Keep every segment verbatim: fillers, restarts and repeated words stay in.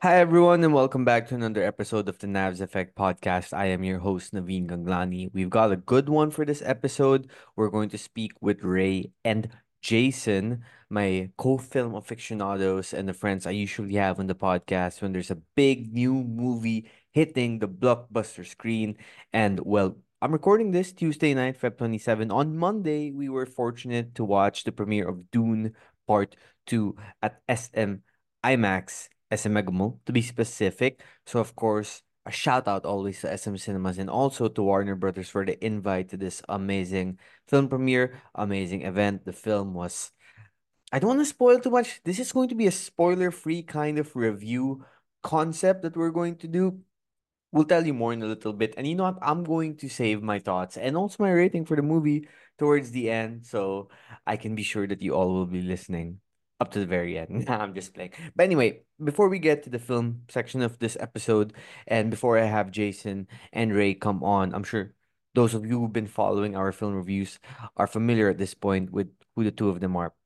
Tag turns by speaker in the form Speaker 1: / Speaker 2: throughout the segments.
Speaker 1: Hi, everyone, and welcome back to another episode of the Navs Effect podcast. I am your host, Naveen Ganglani. We've got a good one for this episode. We're going to speak with Ray and Jason, my co film aficionados, and the friends I usually have on the podcast when there's a big new movie hitting the blockbuster screen. And, well, I'm recording this Tuesday night, February twenty-seventh. On Monday, we were fortunate to watch the premiere of Dune Part two at S M IMAX S M Megamo, to be specific. So, of course, a shout out always to S M Cinemas and also to Warner Brothers for the invite to this amazing film premiere, amazing event. The film was, I don't want to spoil too much. This is going to be a spoiler free kind of review concept that we're going to do. We'll tell you more in a little bit. And you know what? I'm going to save my thoughts and also my rating for the movie towards the end. So I can be sure that you all will be listening up to the very end. Nah, I'm just playing. But anyway, before we get to the film section of this episode, and before I have Jason and Ray come on, I'm sure those of you who've been following our film reviews are familiar at this point with who the two of them are.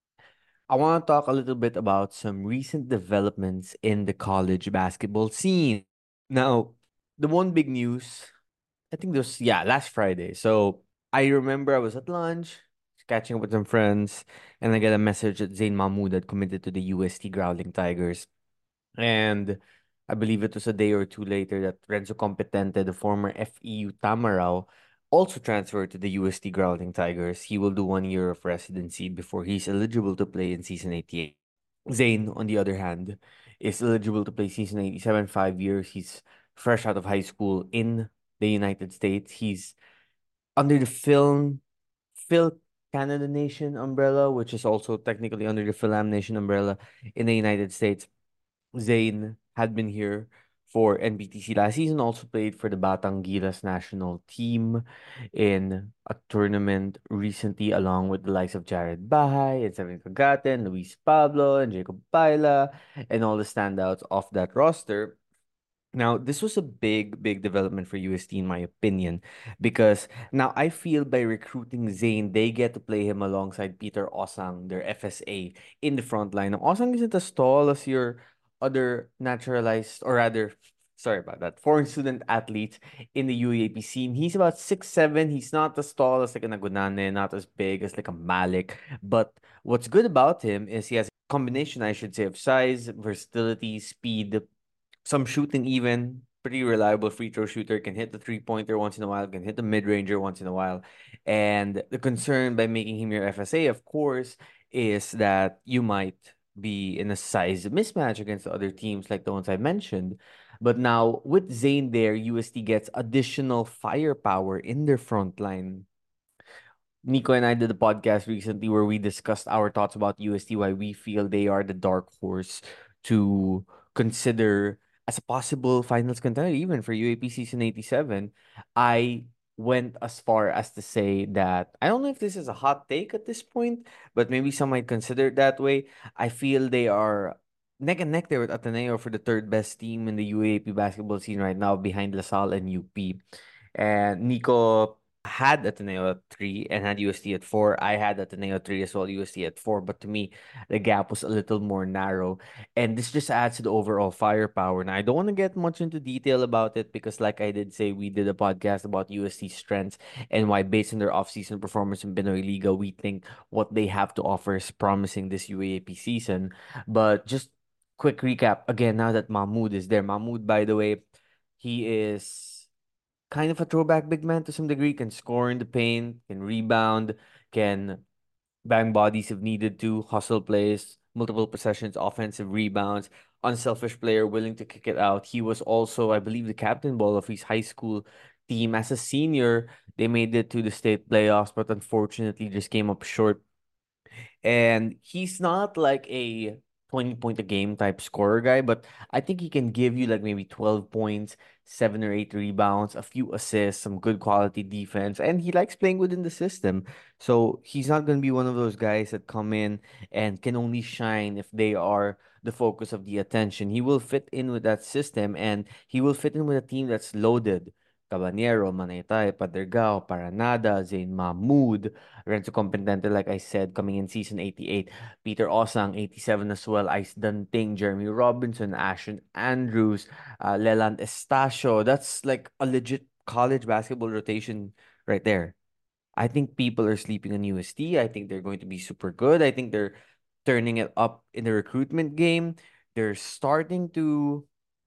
Speaker 1: I want to talk a little bit about some recent developments in the college basketball scene. Now, the one big news, I think this, yeah, last Friday. So I remember I was at lunch, catching up with some friends, and I get a message that Zayn Mahmoud had committed to the U S T Growling Tigers. And I believe it was a day or two later that Renzo Competente, the former F E U Tamarao, also transferred to the U S T Growling Tigers. He will do one year of residency before he's eligible to play in season eighty-eight. Zayn, on the other hand, is eligible to play season eighty-seven, five years. He's fresh out of high school in the United States. He's under the film Phil Canada Nation umbrella, which is also technically under the Philam Nation umbrella in the United States. Zayn had been here for N B T C last season, also played for the Batang Gilas national team in a tournament recently, along with the likes of Jared Bahay and Seven Kagaten, Luis Pablo, and Jacob Baila, and all the standouts of that roster. Now, this was a big, big development for U S T, in my opinion, because now I feel by recruiting Zayn, they get to play him alongside Peter Osang, their F S A, in the front line. Now, Osang isn't as tall as your other naturalized, or rather, sorry about that, foreign student athletes in the U A P scene. He's about six seven. He's not as tall as like a Nagunane, not as big as like a Malik. But what's good about him is he has a combination, I should say, of size, versatility, speed, some shooting even. Pretty reliable free throw shooter, can hit the three pointer once in a while, can hit the mid ranger once in a while. And the concern by making him your F S A, of course, is that you might be in a size mismatch against the other teams like the ones I mentioned. But now with Zayn there, U S T gets additional firepower in their front line. Nico and I did a podcast recently where we discussed our thoughts about U S T, why we feel they are the dark horse to consider as a possible finals contender, even for U A P season eighty-seven. I went as far as to say that I don't know if this is a hot take at this point, but maybe some might consider it that way. I feel they are neck and neck there with Ateneo for the third best team in the U A P basketball scene right now, behind LaSalle and U P. And Nico had Ateneo at three and had U S T at four. I had Ateneo at three as well, U S T at four. But to me, the gap was a little more narrow. And this just adds to the overall firepower. Now, I don't want to get much into detail about it because, like I did say, we did a podcast about U S T's strengths and why, based on their offseason performance in Pinoy Liga, we think what they have to offer is promising this U A A P season. But just quick recap again, now that Mahmoud is there. Mahmoud, by the way, he is kind of a throwback big man to some degree, can score in the paint, can rebound, can bang bodies if needed to, hustle plays, multiple possessions, offensive rebounds, unselfish player willing to kick it out. He was also, I believe, the captain ball of his high school team. As a senior, they made it to the state playoffs, but unfortunately just came up short. And he's not like a twenty point a game type scorer guy, but I think he can give you like maybe twelve points, seven or eight rebounds, a few assists, some good quality defense, and he likes playing within the system. So he's not going to be one of those guys that come in and can only shine if they are the focus of the attention. He will fit in with that system, and he will fit in with a team that's loaded. Cabanero, Manaytay, Padergao, Paranada, Zain Mahmood, Renzo Competente, like I said, coming in season eighty-eight, Peter Osang, eighty-seven as well, Ice Danting, Jeremy Robinson, Ashton Andrews, uh, Leland Estacio. That's like a legit college basketball rotation right there. I think people are sleeping on U S T. I think they're going to be super good. I think they're turning it up in the recruitment game. They're starting to,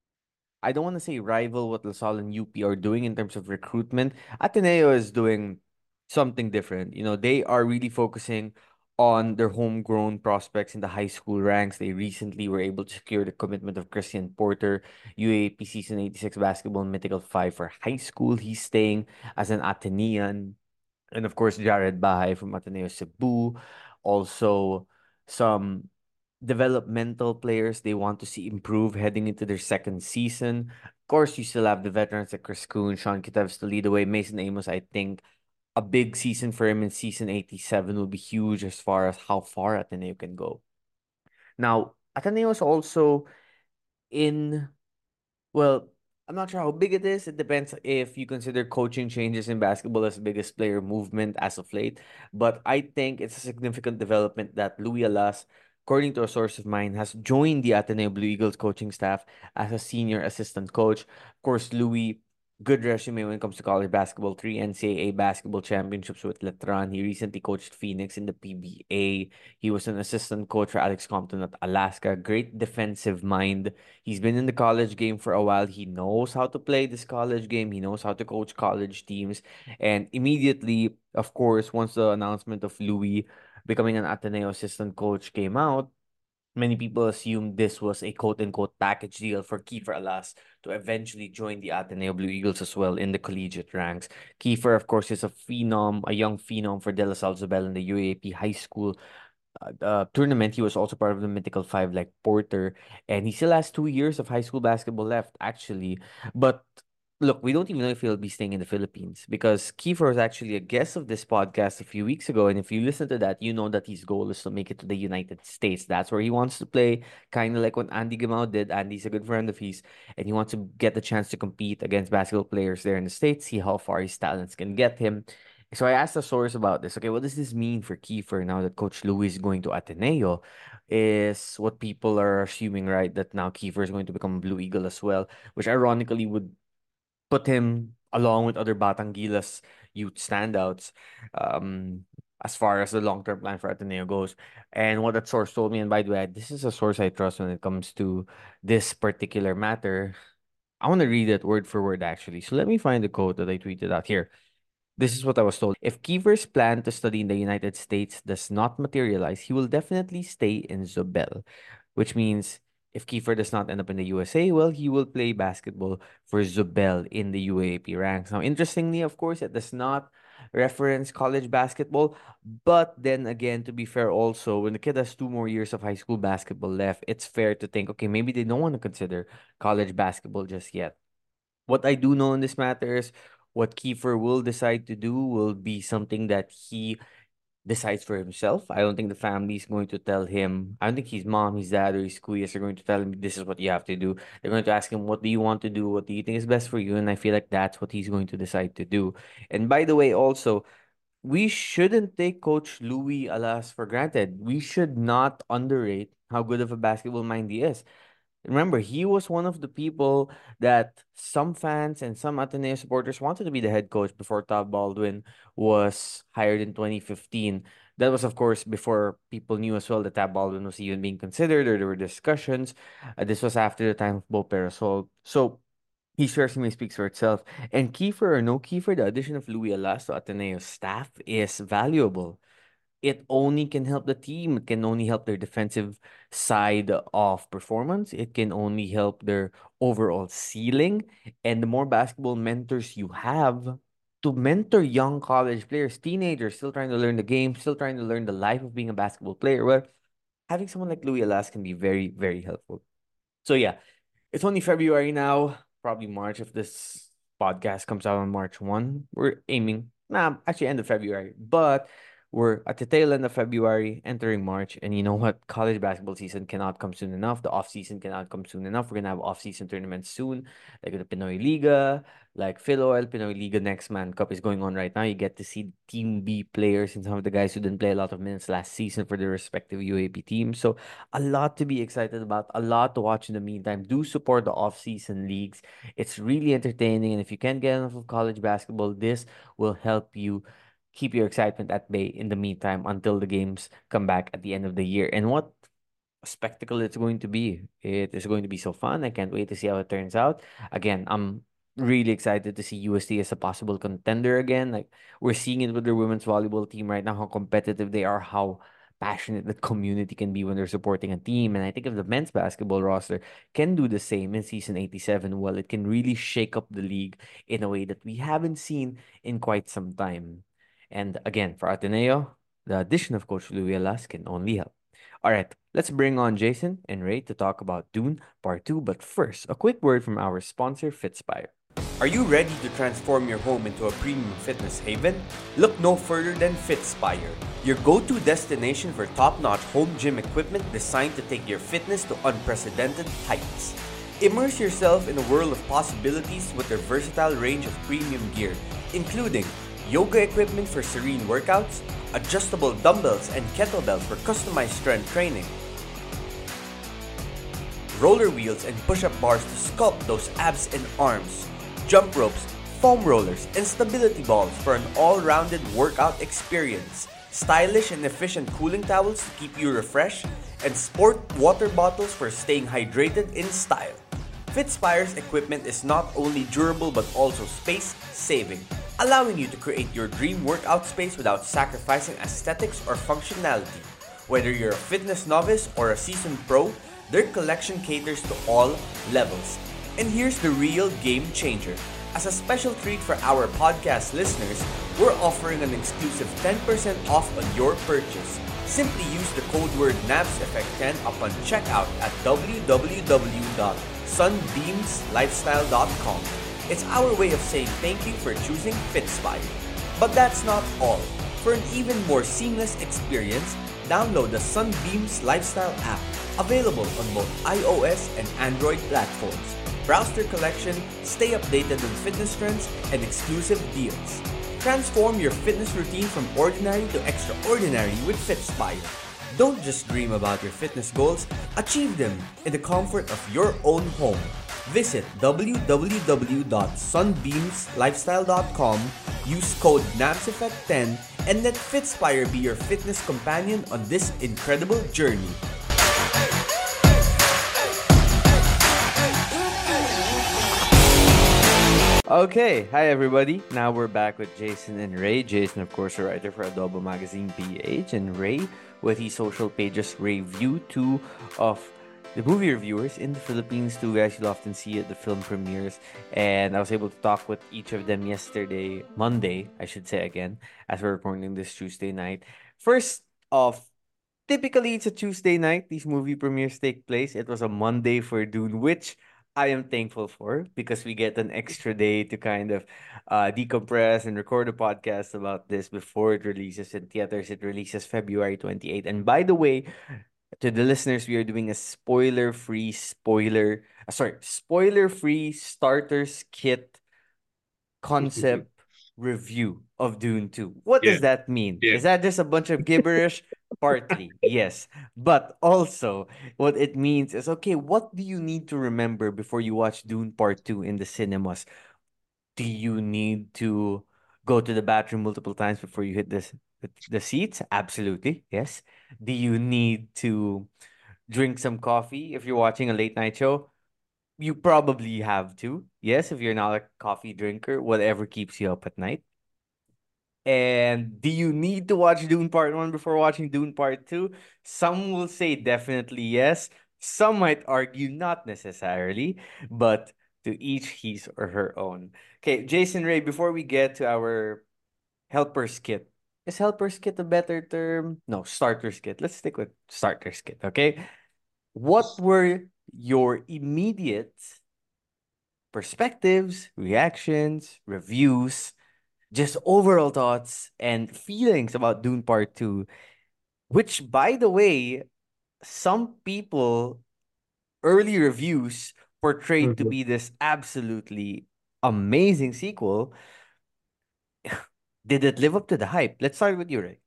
Speaker 1: I don't want to say rival what LaSalle and U P are doing in terms of recruitment. Ateneo is doing something different. You know, they are really focusing on their homegrown prospects in the high school ranks. They recently were able to secure the commitment of Christian Porter, U A P season eighty-six basketball mythical five for high school. He's staying as an Atenean. And of course, Jared Bahay from Ateneo Cebu. Also, some developmental players they want to see improve heading into their second season. Of course, you still have the veterans like Chris Kuhn, Sean Kitevs to lead the way. Mason Amos, I think a big season for him in season eighty-seven will be huge as far as how far Ateneo can go. Now, Ateneo is also in well, I'm not sure how big it is. It depends if you consider coaching changes in basketball as biggest player movement as of late. But I think it's a significant development that Louis Alas, according to a source of mine, has joined the Ateneo Blue Eagles coaching staff as a senior assistant coach. Of course, Louis, good resume when it comes to college basketball, three N C A A basketball championships with Letran. He recently coached Phoenix in the P B A. He was an assistant coach for Alex Compton at Alaska. Great defensive mind. He's been in the college game for a while. He knows how to play this college game. He knows how to coach college teams. And immediately, of course, once the announcement of Louis becoming an Ateneo assistant coach came out, many people assumed this was a quote unquote package deal for Kiefer Alas to eventually join the Ateneo Blue Eagles as well in the collegiate ranks. Kiefer, of course, is a phenom, a young phenom for De La Salle Zobel in the U A P high school uh, uh, tournament. He was also part of the Mythical Five, like Porter, and he still has two years of high school basketball left, actually. But look, we don't even know if he'll be staying in the Philippines because Kiefer was actually a guest of this podcast a few weeks ago. And if you listen to that, you know that his goal is to make it to the United States. That's where he wants to play, kind of like what Andy Gamao did. Andy's a good friend of his, and he wants to get the chance to compete against basketball players there in the States, see how far his talents can get him. So I asked the source about this. Okay, what does this mean for Kiefer now that Coach Louis is going to Ateneo? Is what people are assuming, right? That now Kiefer is going to become a Blue Eagle as well, which ironically would put him along with other Batangilas youth standouts um, as far as the long-term plan for Ateneo goes. And what that source told me, and by the way, this is a source I trust when it comes to this particular matter. I want to read it word for word, actually. So let me find the quote that I tweeted out here. This is what I was told. If Kiefer's plan to study in the United States does not materialize, he will definitely stay in Zobel, which means if Kiefer does not end up in the U S A, well, he will play basketball for Zobel in the U A P ranks. Now, interestingly, of course, it does not reference college basketball, but then again, to be fair, also, when the kid has two more years of high school basketball left, it's fair to think, okay, maybe they don't want to consider college basketball just yet. What I do know in this matter is what Kiefer will decide to do will be something that he decides for himself. I don't think the family is going to tell him. I don't think his mom, his dad, or his kuya are going to tell him this is what you have to do. They're going to ask him, what do you want to do? What do you think is best for you? And I feel like that's what he's going to decide to do. And by the way, also, we shouldn't take Coach Louis Alas for granted. We should not underrate how good of a basketball mind he is. Remember, he was one of the people that some fans and some Ateneo supporters wanted to be the head coach before Todd Baldwin was hired in twenty fifteen. That was, of course, before people knew as well that Tab Baldwin was even being considered or there were discussions. Uh, this was after the time of Bo Perasol. So his resume speaks for itself. And Kiefer or no Kiefer, the addition of Louis Alas to Ateneo's staff is valuable. It only can help the team. It can only help their defensive side of performance. It can only help their overall ceiling. And the more basketball mentors you have to mentor young college players, teenagers still trying to learn the game, still trying to learn the life of being a basketball player, well, having someone like Louis Alas can be very, very helpful. So yeah, it's only February now, probably March if this podcast comes out on March first. We're aiming, nah, actually end of February. But We're at the tail end of February, entering March, and you know what? College basketball season cannot come soon enough. The off season cannot come soon enough. We're gonna have off season tournaments soon, like the Pinoy Liga, like Philoel, Pinoy Liga Next Man Cup is going on right now. You get to see Team B players and some of the guys who didn't play a lot of minutes last season for their respective U A P teams. So a lot to be excited about, a lot to watch in the meantime. Do support the off season leagues. It's really entertaining, and if you can't get enough of college basketball, this will help you keep your excitement at bay in the meantime until the games come back at the end of the year. And what a spectacle it's going to be. It is going to be so fun. I can't wait to see how it turns out. Again, I'm really excited to see U S T as a possible contender again. Like we're seeing it with their women's volleyball team right now, how competitive they are, how passionate the community can be when they're supporting a team. And I think if the men's basketball roster can do the same in season eighty-seven, well, it can really shake up the league in a way that we haven't seen in quite some time. And again, for Ateneo, the addition of Coach Louis Alas can only help. All right, let's bring on Jason and Ray to talk about Dune Part two. But first, a quick word from our sponsor, Fitspire.
Speaker 2: Are you ready to transform your home into a premium fitness haven? Look no further than Fitspire, your go-to destination for top-notch home gym equipment designed to take your fitness to unprecedented heights. Immerse yourself in a world of possibilities with their versatile range of premium gear, including yoga equipment for serene workouts, adjustable dumbbells and kettlebells for customized strength training, roller wheels and push-up bars to sculpt those abs and arms, jump ropes, foam rollers, and stability balls for an all-rounded workout experience, stylish and efficient cooling towels to keep you refreshed, and sport water bottles for staying hydrated in style. Fitspire's equipment is not only durable but also space-saving, allowing you to create your dream workout space without sacrificing aesthetics or functionality. Whether you're a fitness novice or a seasoned pro, their collection caters to all levels. And here's the real game changer. As a special treat for our podcast listeners, we're offering an exclusive ten percent off on your purchase. Simply use the code word N A V S Effect ten upon checkout at w w w dot sunbeams lifestyle dot com. It's our way of saying thank you for choosing Fitspire. But that's not all. For an even more seamless experience, download the Sunbeams Lifestyle app, available on both iOS and Android platforms. Browse their collection, stay updated on fitness trends and exclusive deals. Transform your fitness routine from ordinary to extraordinary with Fitspire. Don't just dream about your fitness goals, achieve them in the comfort of your own home. Visit w w w dot sunbeams lifestyle dot com, use code N A V S Effect ten, and let Fitspire be your fitness companion on this incredible journey.
Speaker 1: Okay, hi everybody. Now we're back with Jason and Ray. Jason, of course, a writer for Adobo Magazine P H, and Ray with his social pages Review two of the movie reviewers in the Philippines. Two guys you'll often see at the film premieres. And I was able to talk with each of them yesterday, Monday, I should say again, as we're recording this Tuesday night. First off, typically it's a Tuesday night. These movie premieres take place. It was a Monday for Dune, which I am thankful for because we get an extra day to kind of uh, decompress and record a podcast about this before it releases in theaters. It releases February twenty-eighth. And by the way, to the listeners, we are doing a spoiler-free spoiler, uh, sorry, spoiler-free starters kit concept review of Dune two. What
Speaker 3: Yeah.
Speaker 1: does that mean?
Speaker 3: Yeah.
Speaker 1: Is that just a bunch of gibberish? Partly, yes. But also, what it means is okay, what do you need to remember before you watch Dune Part two in the cinemas? Do you need to go to the bathroom multiple times before you hit this the, the seats? Absolutely, yes. Do you need to drink some coffee if you're watching a late night show? You probably have to. Yes, if you're not a coffee drinker, whatever keeps you up at night. And do you need to watch Dune Part one before watching Dune Part two? Some will say definitely yes. Some might argue not necessarily, but to each his or her own. Okay, Jason Ray, before we get to our helper's kit, is helper's kit a better term? No, starter's kit. Let's stick with starter's kit, okay? What were your immediate perspectives, reactions, reviews just overall thoughts and feelings about Dune Part two, which, by the way, some people, early reviews portrayed to
Speaker 3: Mhm.
Speaker 1: be this absolutely amazing sequel. Did it live up to the hype? Let's start with you, Ray.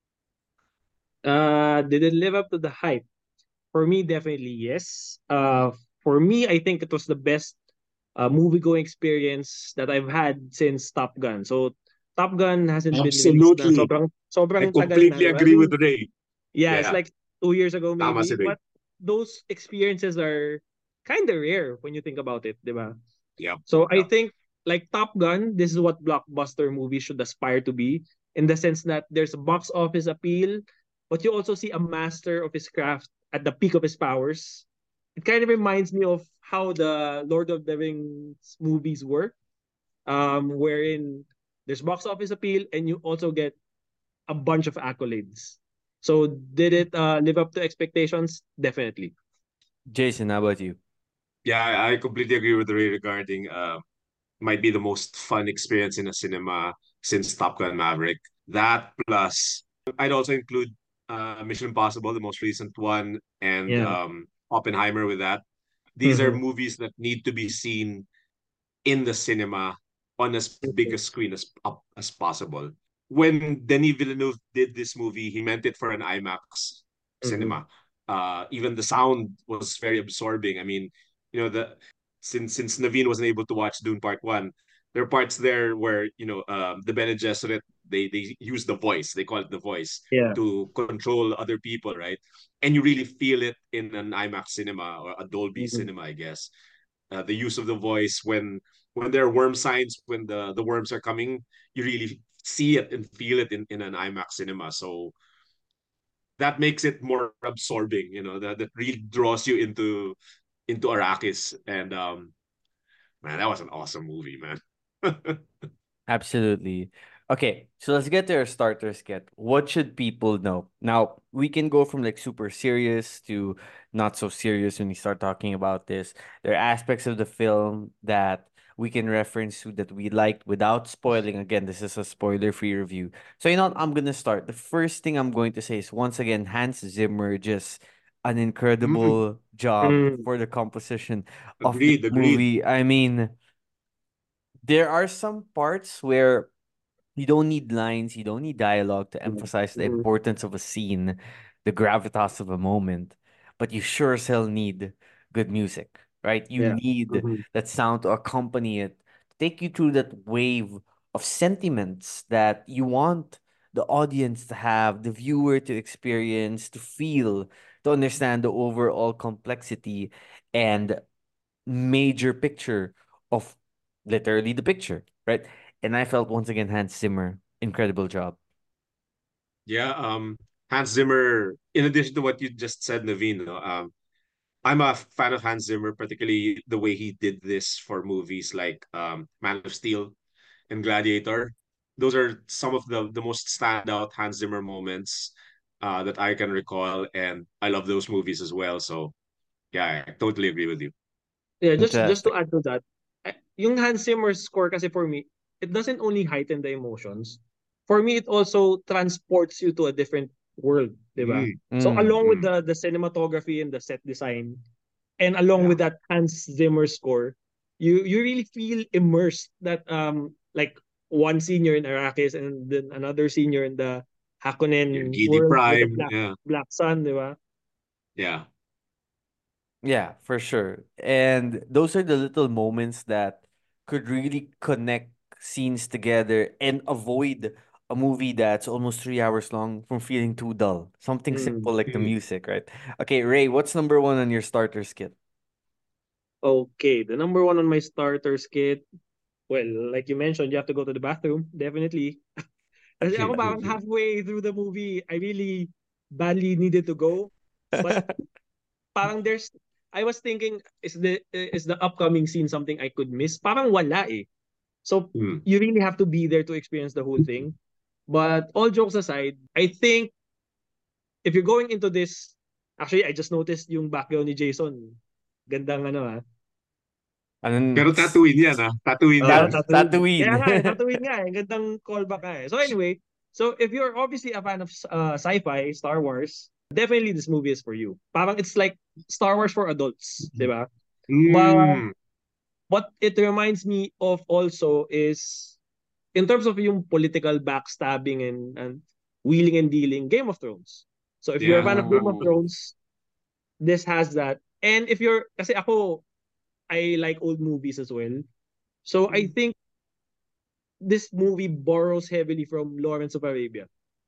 Speaker 3: Uh, did it live up to the hype? For me, definitely yes. Uh, for me, I think it was the best uh, movie going experience that I've had since Top Gun. So Top Gun hasn't been released na
Speaker 2: Absolutely.
Speaker 3: sobrang
Speaker 2: I
Speaker 3: sobrang tagal na,
Speaker 2: completely
Speaker 3: di ba? I
Speaker 2: agree with
Speaker 3: mean,
Speaker 2: Ray.
Speaker 3: yeah, it's
Speaker 2: Yeah,
Speaker 3: like two years ago
Speaker 2: tama si
Speaker 3: maybe,
Speaker 2: Ray.
Speaker 3: but those experiences are kind of rare when you think about it, di ba?
Speaker 2: Yep.
Speaker 3: So I
Speaker 2: Yep.
Speaker 3: think like Top Gun, this is what blockbuster movies should aspire to be, in the sense that there's a box office appeal, but you also see a master of his craft at the peak of his powers. It kind of reminds me of how the Lord of the Rings movies work, um, wherein there's box office appeal and you also get a bunch of accolades. So did it uh, live up to expectations? Definitely.
Speaker 1: Jason, how about you?
Speaker 2: Yeah, I I completely agree with Ray regarding uh might be the most fun experience in a cinema since Top Gun Maverick. That plus I'd also include uh Mission Impossible, the most recent one, and
Speaker 3: Yeah.
Speaker 2: um Oppenheimer with that. These are
Speaker 3: Mm-hmm.
Speaker 2: movies that need to be seen in the cinema on as big a screen as up as possible. When Denis Villeneuve did this movie, he meant it for an IMAX
Speaker 3: Mm-hmm.
Speaker 2: cinema. Uh, even the sound was very absorbing. I mean, you know, the since since Naveen wasn't able to watch Dune Part One, there are parts there where you know um, the Bene Gesserit they they use the voice. They call it the voice
Speaker 3: Yeah.
Speaker 2: to control other people, right? And you really feel it in an IMAX cinema or a Dolby
Speaker 3: Mm-hmm.
Speaker 2: cinema, I guess. Uh, the use of the voice when when there are worm signs, when the the worms are coming, you really see it and feel it in, in an IMAX cinema. So that makes it more absorbing, you know, that, that really draws you into into Arrakis. And um man, that was an awesome movie, man.
Speaker 1: Absolutely. Okay, so let's get to our starter skit. What should people know? Now, we can go from like super serious to not so serious when we start talking about this. There are aspects of the film that we can reference to that we liked without spoiling. Again, this is a spoiler-free review. So, you know what? I'm gonna start. The first thing I'm going to say is once again, Hans Zimmer just an
Speaker 2: Mm,
Speaker 1: incredible job
Speaker 3: Mm,
Speaker 1: for the composition of this
Speaker 2: agreed, agreed.
Speaker 1: movie. I mean, there are some parts where you don't need lines, you don't need dialogue to emphasize the
Speaker 3: mhm.
Speaker 1: importance of a scene, the gravitas of a moment, but you sure as hell need good music, right? You
Speaker 3: Yeah.
Speaker 1: need
Speaker 3: Mhm.
Speaker 1: that sound to accompany it, to take you through that wave of sentiments that you want the audience to have, the viewer to experience, to feel, to understand the overall complexity and major picture of literally the picture, right? And I felt once again Hans Zimmer, incredible job.
Speaker 2: Yeah, um Hans Zimmer, in addition to what you just said, Naveen, no, um I'm a fan of Hans Zimmer, particularly the way he did this for movies like um Man of Steel and Gladiator. Those are some of the the most standout Hans Zimmer moments uh, that I can recall, and I love those movies as well. So yeah, I totally agree with you.
Speaker 3: Yeah, just just to
Speaker 1: Fantastic.
Speaker 3: add to that, eh, yung Hans Zimmer score kasi for me, it doesn't only heighten the emotions. For me, it also transports you to a different world, di ba?
Speaker 2: Mm,
Speaker 3: So
Speaker 1: Mm,
Speaker 3: along with
Speaker 2: mm,
Speaker 3: the the cinematography and the set design, and along
Speaker 2: yeah,
Speaker 3: with that Hans Zimmer score, you you really feel immersed. That um like one senior in Arrakis and then another senior in the
Speaker 2: yeah,
Speaker 3: Hakonen
Speaker 2: G D
Speaker 3: world with the
Speaker 2: Prime,
Speaker 3: black
Speaker 2: yeah,
Speaker 3: black sun, di ba?
Speaker 2: yeah,
Speaker 1: yeah, for sure. And those are the little moments that could really connect scenes together and avoid a movie that's almost three hours long from feeling too dull. Something
Speaker 3: Mm.
Speaker 1: simple like the
Speaker 2: mm,
Speaker 1: music, right? Okay, Ray, what's number one on your starter skit?
Speaker 3: Okay, the number one on my starter skit. Well, like you mentioned, you have to go to the bathroom. Definitely. Kasi ako parang halfway through the movie, I really badly needed to go. But parang there's, I was thinking, is the is the upcoming scene something I could miss? Parang wala eh. So
Speaker 2: mm.
Speaker 3: you really have to be there to experience the whole thing. But all jokes aside, I think if you're going into this, actually I just noticed yung background ni Jason. Gandang ano ah.
Speaker 1: And then
Speaker 4: Pero Tatooine yan ah. Tatooine
Speaker 3: Uh,
Speaker 4: yan.
Speaker 1: Tat
Speaker 3: Tatooine. Kaya
Speaker 1: Tatooine.
Speaker 3: nga, eh, Tatooine nga, eh. Gandang callback nga eh. So anyway, so if you're obviously a fan of uh, sci-fi, Star Wars, definitely this movie is for you. Parang it's like Star Wars for adults, di ba? But
Speaker 4: Mm.
Speaker 3: what it reminds me of also is in terms of yung political backstabbing and, and wheeling and dealing, Game of Thrones. So if you're a
Speaker 4: Yeah.
Speaker 3: fan of Game of
Speaker 1: Oh.
Speaker 3: Thrones, this has that. And if you're, kasi ako, I like old movies as well. So I think this movie borrows heavily from Lawrence of Arabia.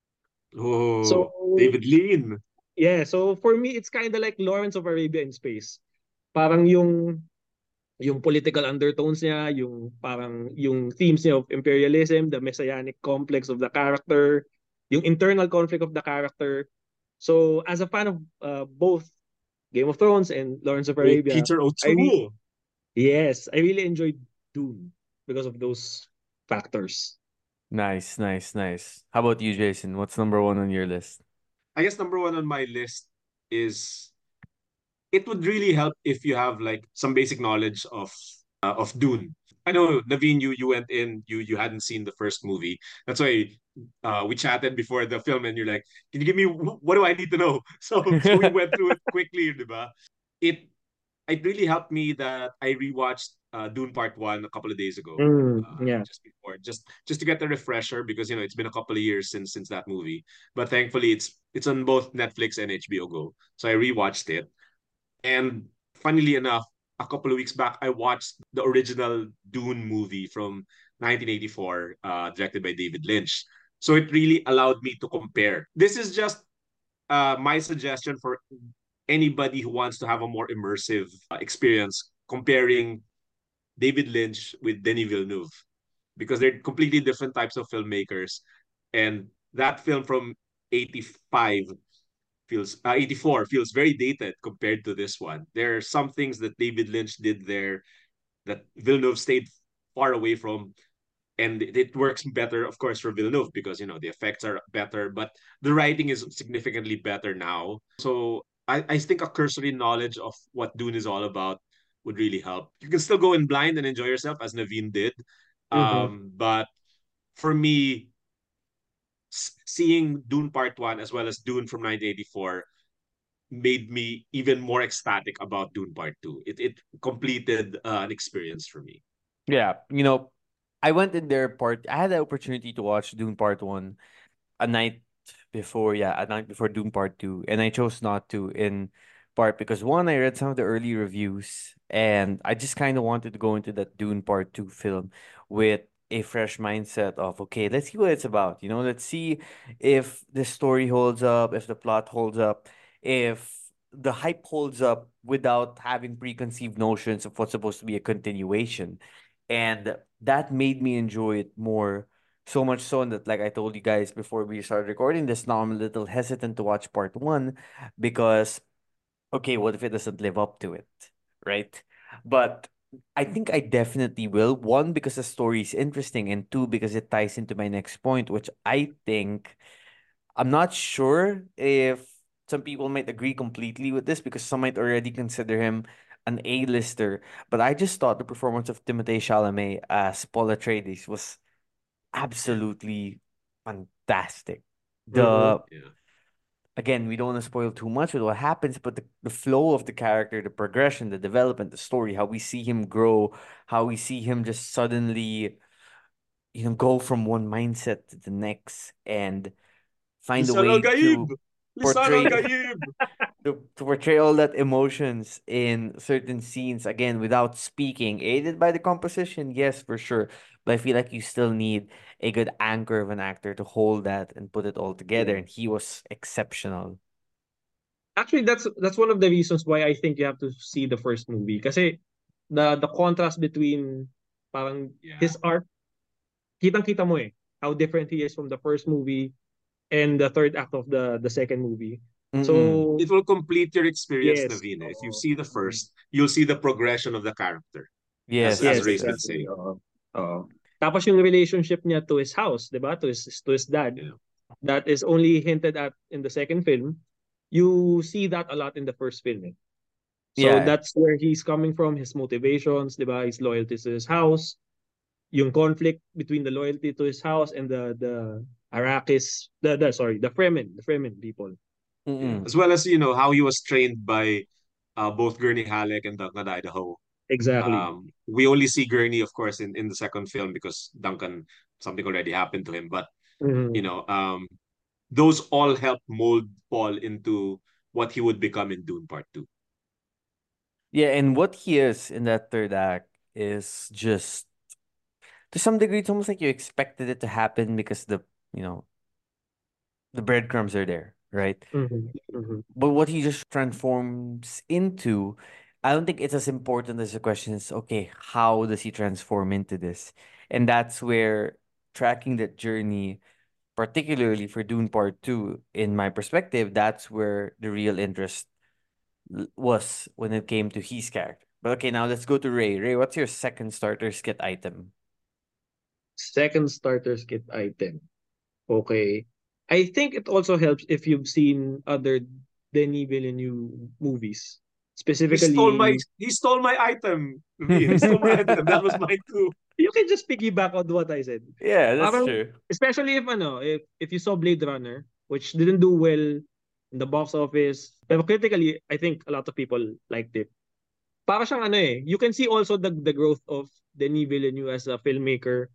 Speaker 4: Oh,
Speaker 3: So
Speaker 4: David Lean.
Speaker 3: yeah, so for me it's kind of like Lawrence of Arabia in space. Parang yung yung political undertones niya, yung parang yung themes niya of imperialism, the messianic complex of the character, yung internal conflict of the character. So as a fan of uh, both Game of Thrones and Lawrence of
Speaker 4: Great
Speaker 3: Arabia,
Speaker 4: Peter
Speaker 3: I re-
Speaker 4: O'Toole.
Speaker 3: yes, I really enjoyed Dune because of those factors.
Speaker 1: Nice, nice, nice. How about you, Jason? What's number one on your list?
Speaker 4: I guess number one on my list is it would really help if you have like some basic knowledge of uh, of Dune. I know Naveen, you you went in, you you hadn't seen the first movie. That's why uh, we chatted before the film, and you're like, "Can you give me what do I need to know?" So so we went through it quickly, diba? It it really helped me that I rewatched uh, Dune Part One a couple of days ago,
Speaker 3: Mm,
Speaker 4: uh,
Speaker 3: yeah.
Speaker 4: just before, just just to get the refresher because you know it's been a couple of years since since that movie. But thankfully, it's it's on both Netflix and H B O Go, so I rewatched it. And funnily enough, a couple of weeks back, I watched the original Dune movie from nineteen eighty-four, uh, directed by David Lynch. So it really allowed me to compare. This is just uh, my suggestion for anybody who wants to have a more immersive uh, experience comparing David Lynch with Denis Villeneuve because they're completely different types of filmmakers. And that film from eighty-five feels uh, eighty-four feels very dated compared to this one. There are some things that David Lynch did there that Villeneuve stayed far away from, and it, it works better, of course, for Villeneuve because you know the effects are better, but the writing is significantly better now. So I, I think a cursory knowledge of what Dune is all about would really help. You can still go in blind and enjoy yourself as Naveen did,
Speaker 3: Mm-hmm.
Speaker 4: um, but for me, seeing Dune Part One as well as Dune from nineteen eighty-four made me even more ecstatic about Dune Part Two. It it completed uh, an experience for me.
Speaker 1: Yeah, you know, I went in there part I had the opportunity to watch Dune Part one a night before, yeah, a night before Doom Part two, and I chose not to in part because one, I read some of the early reviews, and I just kind of wanted to go into that Dune Part two film with a fresh mindset of, okay, let's see what it's about. You know, let's see if the story holds up, if the plot holds up, if the hype holds up without having preconceived notions of what's supposed to be a continuation. And that made me enjoy it more, so much so that, like I told you guys before we started recording this, now I'm a little hesitant to watch part one because, okay, what if it doesn't live up to it, right? But I think I definitely will. One, because the story is interesting, and two, because it ties into my next point, which I think I'm not sure if some people might agree completely with this because some might already consider him an A-lister. But I just thought the performance of Timothée Chalamet as Paul Atreides was
Speaker 4: Yeah,
Speaker 1: absolutely fantastic.
Speaker 3: Mm-hmm.
Speaker 1: The
Speaker 4: yeah.
Speaker 1: Again, we don't want to spoil too much with what happens, but the, the flow of the character, the progression, the development, the story, how we see him grow, how we see him just suddenly, you know, go from one mindset to the next and find a
Speaker 4: Lisan
Speaker 1: way
Speaker 4: al-Gaib!
Speaker 1: to
Speaker 4: Lisan
Speaker 1: portray
Speaker 4: al-Gaib!
Speaker 1: to, to portray all that emotions in certain scenes again without speaking, aided by the composition, yes, for sure. But I feel like you still need a good anchor of an actor to hold that and put it all together,
Speaker 3: Yeah.
Speaker 1: and he was exceptional.
Speaker 3: Actually, that's that's one of the reasons why I think you have to see the first movie. Kasi the the contrast between parang
Speaker 4: Yeah.
Speaker 3: his art, kitang-kita mo eh, how different he is from the first movie and the third act of the the second movie.
Speaker 1: Mm-mm.
Speaker 3: So,
Speaker 4: It will complete your experience,
Speaker 3: yes.
Speaker 4: Naveen. If you
Speaker 3: Oo.
Speaker 4: see the
Speaker 3: Mm.
Speaker 4: first, you'll see the progression of the character, as as
Speaker 3: Yes,
Speaker 1: Yes,
Speaker 4: Ray's been
Speaker 1: yes.
Speaker 3: exactly.
Speaker 4: saying.
Speaker 3: Oo. Oo. Tapos yung relationship niya to his house, 'di ba? To his to his dad,
Speaker 4: Yeah.
Speaker 3: that is only hinted at in the second film. You see that a lot in the first film. Eh. So
Speaker 1: Yeah.
Speaker 3: that's where he's coming from, his motivations, di ba? His loyalty to his house, yung conflict between the loyalty to his house and the the Arrakis, the, the sorry, the Fremen, the Fremen people.
Speaker 4: Yeah.
Speaker 1: Mm-mm.
Speaker 4: As well as, you know, how he was trained by uh, both Gurney Halleck and Duncan Idaho.
Speaker 3: Exactly.
Speaker 4: Um, we only see Gurney, of course, in, in the second film because Duncan, something already happened to him. But, you
Speaker 3: Mhm.
Speaker 4: know, um, those all helped mold Paul into what he would become in Dune Part two.
Speaker 1: Yeah, and what he is in that third act is just to some degree, it's almost like you expected it to happen because the you know the breadcrumbs are there, right?
Speaker 3: Mhm. Mhm.
Speaker 1: But what he just transforms into, I don't think it's as important as the question is, okay, how does he transform into this? And that's where tracking that journey, particularly for Dune Part two, in my perspective, that's where the real interest l- was when it came to his character. But okay, now let's go to Ray. Ray, what's your second starter skit item?
Speaker 3: Second starter kit item. Okay. I think it also helps if you've seen other Denis Villeneuve movies.
Speaker 4: He stole my
Speaker 3: Specifically,
Speaker 4: he stole my item. Vin. He stole my item. That was mine too.
Speaker 3: you can just piggyback on what I said.
Speaker 1: Yeah, that's
Speaker 3: Parang,
Speaker 1: true.
Speaker 3: especially if ano, if if you saw Blade Runner, which didn't do well in the box office, pero critically, I think a lot of people liked it. Para siyang ano eh, you can see also the the growth of Denis Villeneuve as a filmmaker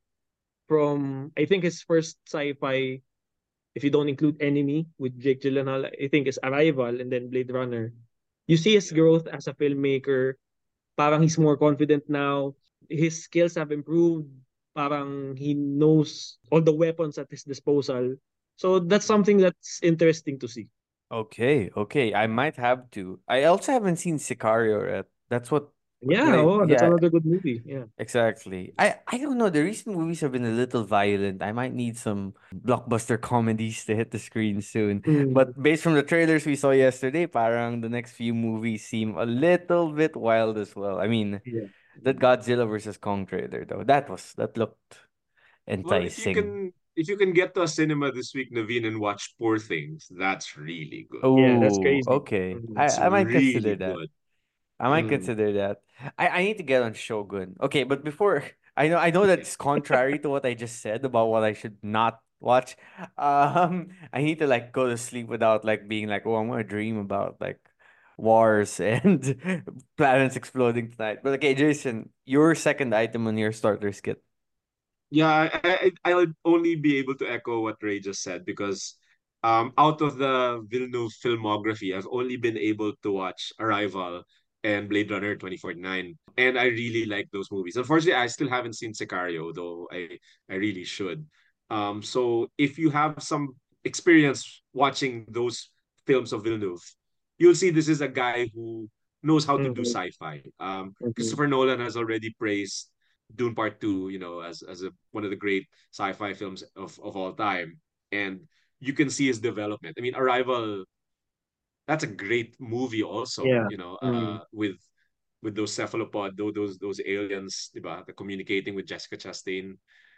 Speaker 3: from I think his first sci-fi, if you don't include Enemy with Jake Gyllenhaal, I think is Arrival and then Blade Runner. You see his
Speaker 4: Yeah.
Speaker 3: growth as a filmmaker. Parang he's more confident now. His skills have improved. Parang he knows all the weapons at his disposal. So that's something that's interesting to see.
Speaker 1: Okay, okay. I might have to. I also haven't seen Sicario yet. That's what did
Speaker 3: Yeah,
Speaker 1: I
Speaker 3: oh, that's
Speaker 1: yeah,
Speaker 3: another good movie. Yeah.
Speaker 1: exactly. I I don't know. The recent movies have been a little violent. I might need some blockbuster comedies to hit the screen soon.
Speaker 3: Mm,
Speaker 1: But based from the trailers we saw yesterday, parang the next few movies seem a little bit wild as well. I mean,
Speaker 3: yeah.
Speaker 1: that Godzilla versus Kong trailer though, that was that looked
Speaker 4: Well, if you
Speaker 1: enticing.
Speaker 4: can if you can get to a cinema this week, Naveen, and watch Poor Things, that's really good.
Speaker 3: Yeah, that's
Speaker 1: Oh,
Speaker 3: crazy.
Speaker 1: okay.
Speaker 3: Mhm.
Speaker 1: I
Speaker 4: It's
Speaker 1: I might consider
Speaker 4: really
Speaker 1: that.
Speaker 4: good.
Speaker 1: I might
Speaker 3: Mm.
Speaker 1: consider that. I, I need to get on Shogun. Okay, but before I know I know that's contrary to what I just said about what I should not watch. Um, I need to like go to sleep without like being like, oh, I'm gonna dream about like wars and planets exploding tonight. But okay, Jason, your second item on your starter kit.
Speaker 4: Yeah, I, I I'll only be able to echo what Ray just said because um out of the Villeneuve filmography, I've only been able to watch Arrival and Blade Runner twenty forty-nine. And I really like those movies. Unfortunately, I still haven't seen Sicario, though I I really should. Um so if you have some experience watching those films of Villeneuve, you'll see this is a guy who knows how to do
Speaker 3: Mhm.
Speaker 4: sci-fi. Um
Speaker 3: Mhm.
Speaker 4: Christopher Nolan has already praised Dune Part Two, you know, as as a, one of the great sci-fi films of of all time, and you can see his development. I mean, Arrival, that's a great movie, also.
Speaker 3: Yeah.
Speaker 4: You know,
Speaker 3: Mm.
Speaker 4: uh, with with those cephalopod, those those those aliens, diba, the communicating with Jessica Chastain.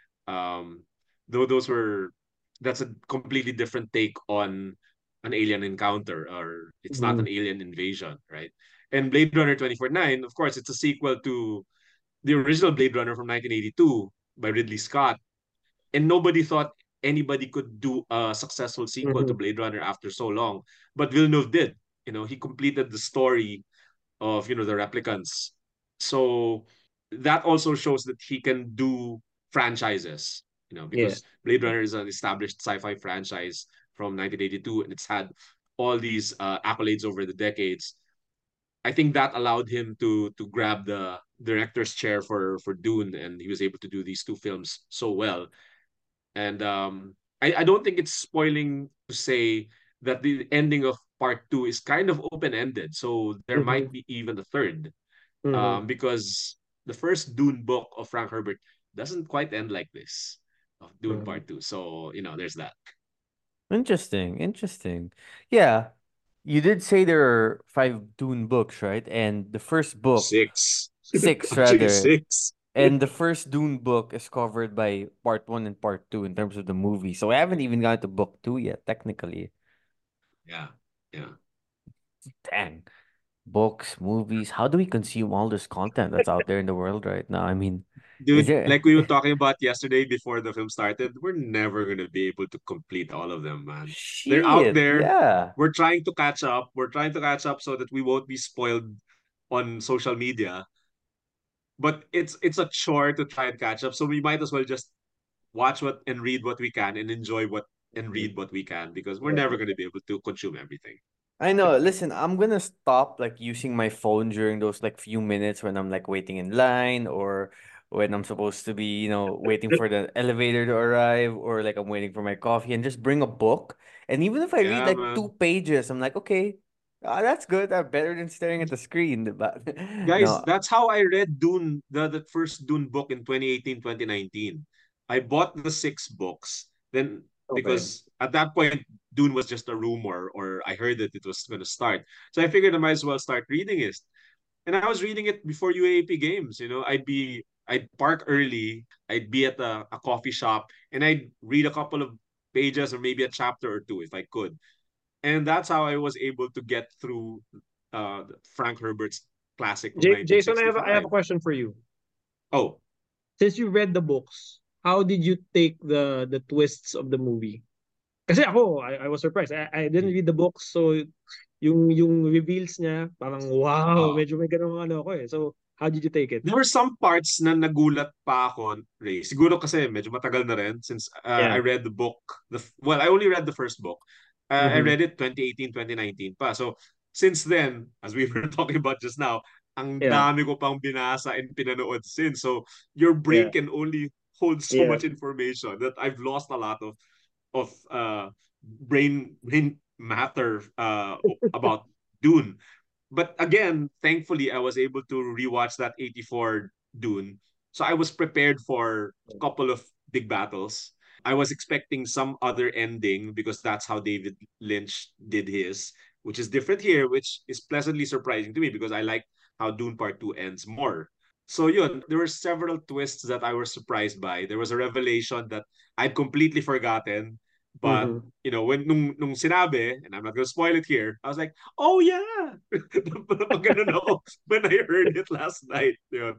Speaker 4: Um, though those were that's a completely different take on an alien encounter, or it's not an
Speaker 3: Mhm.
Speaker 4: alien invasion, right? And Blade Runner twenty forty-nine, of course, it's a sequel to the original Blade Runner from nineteen eighty-two by Ridley Scott, and nobody thought anybody could do a successful sequel to
Speaker 3: Mhm.
Speaker 4: Blade Runner after so long. But Villeneuve did. You know, he completed the story of, you know, the replicants. So that also shows that he can do franchises. You know,
Speaker 3: Yeah.
Speaker 4: because Blade Runner is an established sci-fi franchise from nineteen eighty-two, and it's had all these uh, accolades over the decades. I think that allowed him to to grab the director's chair for for Dune, and he was able to do these two films so well. And um, I I don't think it's spoiling to say that the ending of part two is kind of open ended, so there might
Speaker 3: Mhm.
Speaker 4: be even a third. Um,
Speaker 3: Mhm.
Speaker 4: because the first Dune book of Frank Herbert doesn't quite end like this of Dune
Speaker 3: Mhm.
Speaker 4: part two. So you know, there's that.
Speaker 1: Interesting, interesting. Yeah, you did say there are five Dune books, right? And the first book,
Speaker 4: Six,
Speaker 1: six
Speaker 4: actually
Speaker 1: rather,
Speaker 4: six.
Speaker 1: and the first Dune book is covered by part one and part two in terms of the movie. So I haven't even got to book two yet, technically.
Speaker 4: Yeah, yeah.
Speaker 1: Dang. books, movies. How do we consume all this content that's out there in the world right now? I mean, is
Speaker 4: Dude,
Speaker 1: there
Speaker 4: like we were talking about yesterday before the film started, we're never gonna be able to complete all of them, man. They're out
Speaker 1: shit?
Speaker 4: there.
Speaker 1: Yeah.
Speaker 4: We're trying to catch up. We're trying to catch up so that we won't be spoiled on social media. But it's it's a chore to try and catch up. So we might as well just watch what and read what we can and enjoy what and read what we can because we're
Speaker 3: Yeah.
Speaker 4: never gonna be able to consume everything.
Speaker 1: I know. Listen, I'm gonna stop like using my phone during those like few minutes when I'm like waiting in line or when I'm supposed to be, you know, waiting for the elevator to arrive or like I'm waiting for my coffee and just bring a book. And even if I read
Speaker 4: Yeah,
Speaker 1: like two
Speaker 4: man.
Speaker 1: pages, I'm like, okay, ah, that's good. That's better than staring at the screen. But
Speaker 4: Guys,
Speaker 1: no.
Speaker 4: that's how I read Dune, the, the first Dune book in twenty eighteen, twenty nineteen. I bought the six books. Then,
Speaker 3: Okay.
Speaker 4: because at that point, Dune was just a rumor, or I heard that it was going to start. So I figured I might as well start reading it. And I was reading it before U A A P games. You know, I'd be, I'd park early, I'd be at a, a coffee shop, and I'd read a couple of pages or maybe a chapter or two if I could. And that's how I was able to get through uh, Frank Herbert's classic from
Speaker 3: J- Jason, I have a, I have
Speaker 4: nineteen sixty-five.
Speaker 3: a question for you.
Speaker 4: Oh,
Speaker 3: Since you read the books, how did you take the the twists of the movie? Kasi ako, I, I was surprised. I, I didn't
Speaker 4: hmm.
Speaker 3: read the books, so yung yung reveals niya, parang wow,
Speaker 4: uh,
Speaker 3: medyo may ganung ano ako eh. So, how did you take it?
Speaker 4: there were some parts na nagulat pa ako, Ray. Siguro kasi medyo matagal na rin since uh, I
Speaker 3: Yeah.
Speaker 4: read the book. The well, I only read the first book. Uh, I
Speaker 3: Mm-hmm.
Speaker 4: read it twenty eighteen, twenty nineteen pa. So since then, as we were talking about just now, ang
Speaker 3: Yeah.
Speaker 4: dami ko pang binasa and pinanood since. So your
Speaker 3: Yeah.
Speaker 4: brain can only hold so
Speaker 3: Yeah.
Speaker 4: much information that I've lost a lot of of uh brain brain matter uh about Dune. But again, thankfully, I was able to rewatch that eighty-four Dune. So I was prepared for a couple of big battles. I was expecting some other ending because that's how David Lynch did his, which is different here, which is pleasantly surprising to me because I like how Dune Part two ends more. So yun, there were several twists that I was surprised by. There was a revelation that I'd completely forgotten. But
Speaker 3: Mm-hmm.
Speaker 4: you know, when nung nung sinabi, and I'm not gonna spoil it here, I was like, oh yeah. Pag ganun ako when I heard it last night. Yun.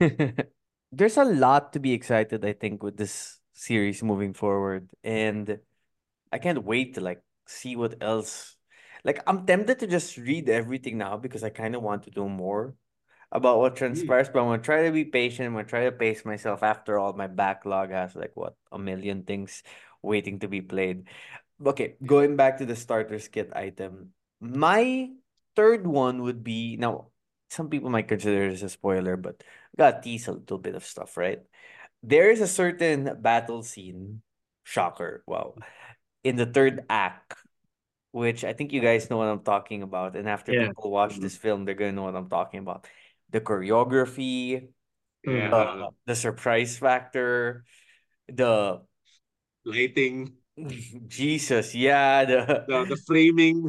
Speaker 1: There's a lot to be excited, I think, with this series moving forward. And I can't wait to like see what else. Like I'm tempted to just read everything now because I kind of want to know more about what
Speaker 4: Mm.
Speaker 1: transpires, but I'm gonna try to be patient. I'm gonna try to pace myself. After all, my backlog has like what a million things waiting to be played. Okay,
Speaker 4: Yeah.
Speaker 1: going back to the starter kit item, my third one would be now. Some people might consider this a spoiler, but I gotta tease a little bit of stuff, right? There is a certain battle scene, shocker, wow, in the third act, which I think you guys know what I'm talking about. And after
Speaker 3: Yeah.
Speaker 1: people watch
Speaker 3: Mm-hmm.
Speaker 1: this film, they're gonna know what I'm talking about. The choreography,
Speaker 3: Mm-hmm.
Speaker 4: Yeah.
Speaker 1: uh, the surprise factor, the
Speaker 4: Lighting,
Speaker 1: Jesus, yeah, the
Speaker 4: the the framing.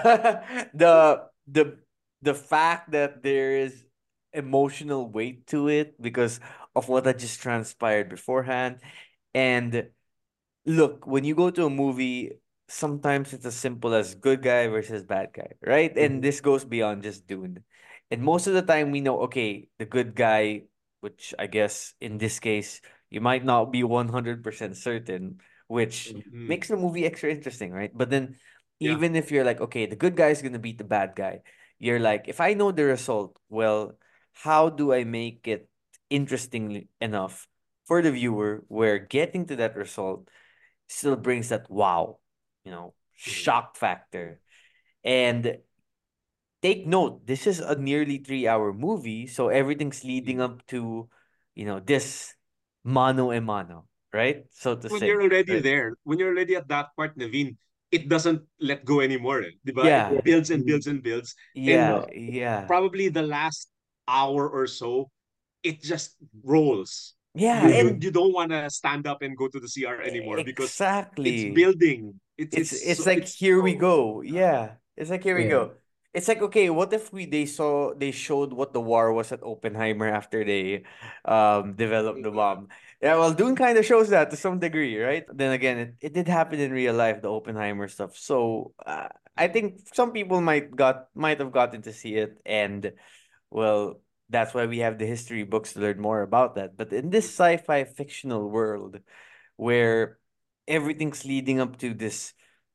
Speaker 1: the the the fact that there is emotional weight to it because of what had just transpired beforehand. And look, when you go to a movie, sometimes it's as simple as good guy versus bad guy, right? And
Speaker 3: Mm-hmm.
Speaker 1: this goes beyond just Dune. And most of the time, we know, okay, the good guy, which I guess in this case, you might not be one hundred percent certain, which
Speaker 4: Mm.
Speaker 1: makes the movie extra interesting, right? But then,
Speaker 4: Yeah.
Speaker 1: even if you're like, okay, the good guy is going to beat the bad guy, you're like, if I know the result, well, how do I make it interesting enough for the viewer where getting to that result still brings that wow, you know,
Speaker 4: Mm.
Speaker 1: shock factor. And take note, this is a nearly three hour movie, so everything's leading
Speaker 4: Mm.
Speaker 1: up to, you know, this mano a mano, right? So to
Speaker 4: When you're
Speaker 1: say,
Speaker 4: already
Speaker 1: right?
Speaker 4: there, when you're already at that part, Naveen, it doesn't let go anymore. Eh, diba? It
Speaker 1: Yeah,
Speaker 3: Yeah.
Speaker 4: builds and
Speaker 3: Mm-hmm.
Speaker 4: builds and builds. And
Speaker 1: yeah,
Speaker 3: Yeah.
Speaker 1: yeah,
Speaker 4: probably the last hour or so, it just rolls.
Speaker 1: yeah,
Speaker 4: You you
Speaker 3: Mm-hmm.
Speaker 1: and
Speaker 4: you don't want to stand up and go to the C R anymore because it's
Speaker 1: exactly.
Speaker 4: building. It's
Speaker 1: It's
Speaker 4: it's
Speaker 1: it's
Speaker 4: so
Speaker 1: like
Speaker 4: it's
Speaker 1: here we
Speaker 4: so
Speaker 1: go. Yeah. It's like here we
Speaker 3: Yeah.
Speaker 1: go. It's like okay, what if we they saw they showed what the war was at Oppenheimer after they um developed the
Speaker 4: uh,
Speaker 1: bomb. Yeah, well, Dune kind of shows that to some degree, right? Then again, it, it did happen in real life, the Oppenheimer stuff. So uh, I think some people might got might have gotten to see it, and well, that's why we have the history books to learn more about that. But in this sci-fi fictional world where everything's leading up to this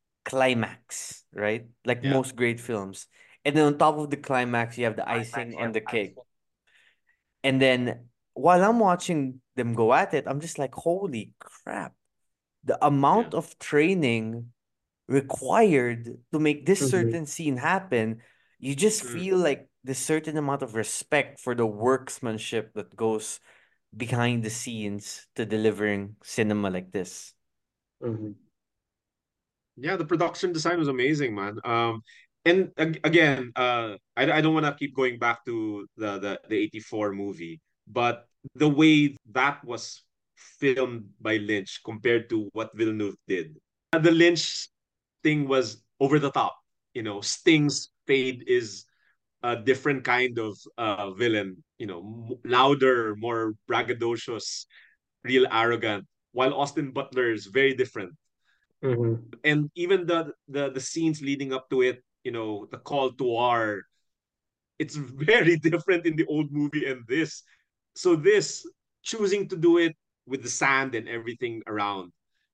Speaker 1: climax, right? Like
Speaker 4: Yeah.
Speaker 1: most great films. And then on top of the climax, you have the icing on the cake. And then while I'm watching them go at it, I'm just like, holy crap. The
Speaker 4: Yeah.
Speaker 1: amount of training required to make this
Speaker 3: Mhm.
Speaker 1: certain scene happen, you just
Speaker 4: Mm.
Speaker 1: feel like this certain amount of respect for the workmanship that goes behind the scenes to delivering cinema like this.
Speaker 3: Mhm.
Speaker 4: Yeah, the production design was amazing, man. Um, and ag- again, uh, I, I don't want to keep going back to the, the the eighty-four movie, but the way that was filmed by Lynch compared to what Villeneuve did, uh, the Lynch thing was over the top. You know, Sting's fade is a different kind of uh villain. You know, m- louder, more braggadocious, real arrogant. While Austin Butler is very different,
Speaker 3: Mhm.
Speaker 4: and even the the the scenes leading up to it, you know, the call to war, it's very different in the old movie and this. So this choosing to do it with the sand and everything around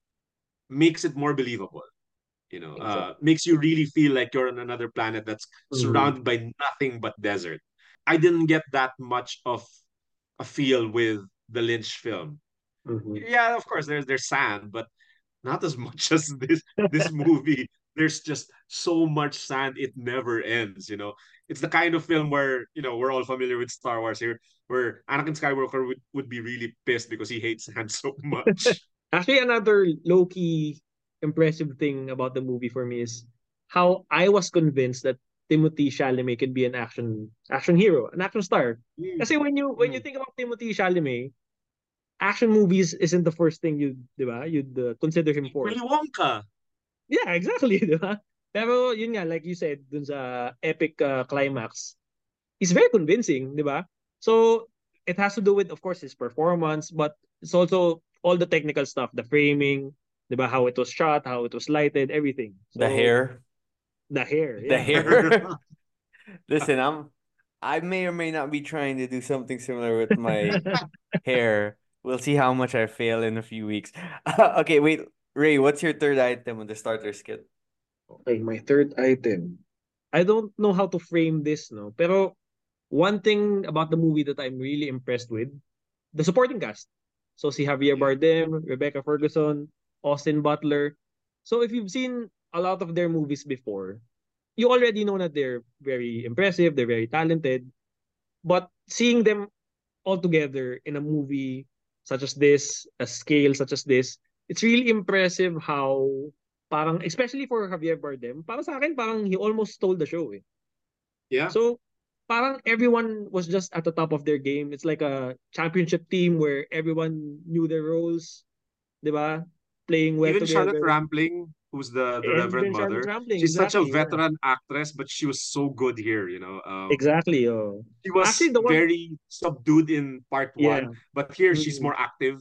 Speaker 4: makes it more believable. You know, uh,
Speaker 3: Exactly.
Speaker 4: makes you really feel like you're on another planet that's
Speaker 3: Mhm.
Speaker 4: surrounded by nothing but desert. I didn't get that much of a feel with the Lynch film.
Speaker 3: Mhm.
Speaker 4: Yeah, of course, there's there's sand, but not as much as this this movie. There's just so much sand, it never ends, you know. It's the kind of film where, you know, we're all familiar with Star Wars here, where Anakin Skywalker would, would be really pissed because he hates sand so much.
Speaker 3: Actually, another low-key impressive thing about the movie for me is how I was convinced that Timothy Chalamet could be an action action hero, an action star.
Speaker 4: Mm,
Speaker 3: Kasi when you when you
Speaker 4: mm.
Speaker 3: think about Timothy Chalamet, action movies isn't the first thing you, 'di ba? You'd uh, consider him for.
Speaker 4: Willy Wonka.
Speaker 3: Yeah, exactly, 'di ba? Pero yun nga, like you said, dun sa epic uh, climax, he's very convincing, 'di ba? So it has to do with, of course, his performance, but it's also all the technical stuff, the framing, 'di ba? How it was shot, how it was lighted, everything.
Speaker 1: The
Speaker 3: So
Speaker 1: hair.
Speaker 3: the hair,
Speaker 1: The
Speaker 3: yeah.
Speaker 1: hair. Listen, I'm I may or may not be trying to do something similar with my hair. We'll see how much I fail in a few weeks. Okay, wait, Ray, what's your third item on the starter skit?
Speaker 3: Okay, my third item. I don't know how to frame this, no. Pero one thing about the movie that I'm really impressed with, the supporting cast. So si Javier
Speaker 4: Yeah.
Speaker 3: Bardem, Rebecca Ferguson, Austin Butler. So if you've seen a lot of their movies before, you already know that they're very impressive, they're very talented. But seeing them all together in a movie such as this, a scale such as this, it's really impressive how parang, especially for Javier Bardem, para sa akin, parang he almost stole the show eh.
Speaker 4: Yeah.
Speaker 3: So, parang everyone was just at the top of their game. It's like a championship team where everyone knew their roles, 'di ba? Playing well
Speaker 4: Even Charlotte
Speaker 3: together.
Speaker 4: Rampling, who's the the
Speaker 3: And
Speaker 4: Reverend
Speaker 3: even Charlotte
Speaker 4: Mother,
Speaker 3: Rampling,
Speaker 4: she's such a
Speaker 3: exactly, yeah.
Speaker 4: veteran actress, but she was so good here. You know, um,
Speaker 3: Exactly, oh.
Speaker 4: she
Speaker 3: Actually,
Speaker 4: was
Speaker 3: the one,
Speaker 4: very subdued in part
Speaker 3: yeah.
Speaker 4: one, but here she's
Speaker 3: Mm,
Speaker 4: more active,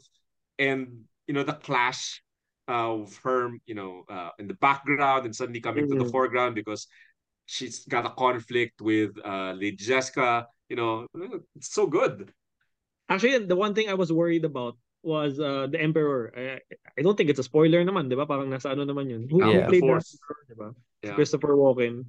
Speaker 4: and you know the clash of her, you know, uh, in the background and suddenly coming to the
Speaker 3: mm.
Speaker 4: foreground because she's got a conflict with uh, Lady Jessica. You know, it's so good.
Speaker 3: Actually, the one thing I was worried about was uh, the Emperor. I, I don't think it's a spoiler naman, 'di ba? Parang nasa ano naman yun. Who
Speaker 4: Yeah,
Speaker 3: who
Speaker 1: Yeah.
Speaker 4: the
Speaker 3: played that
Speaker 4: fourth.
Speaker 3: Emperor, 'di ba? Si
Speaker 4: Yeah.
Speaker 3: Christopher Walken.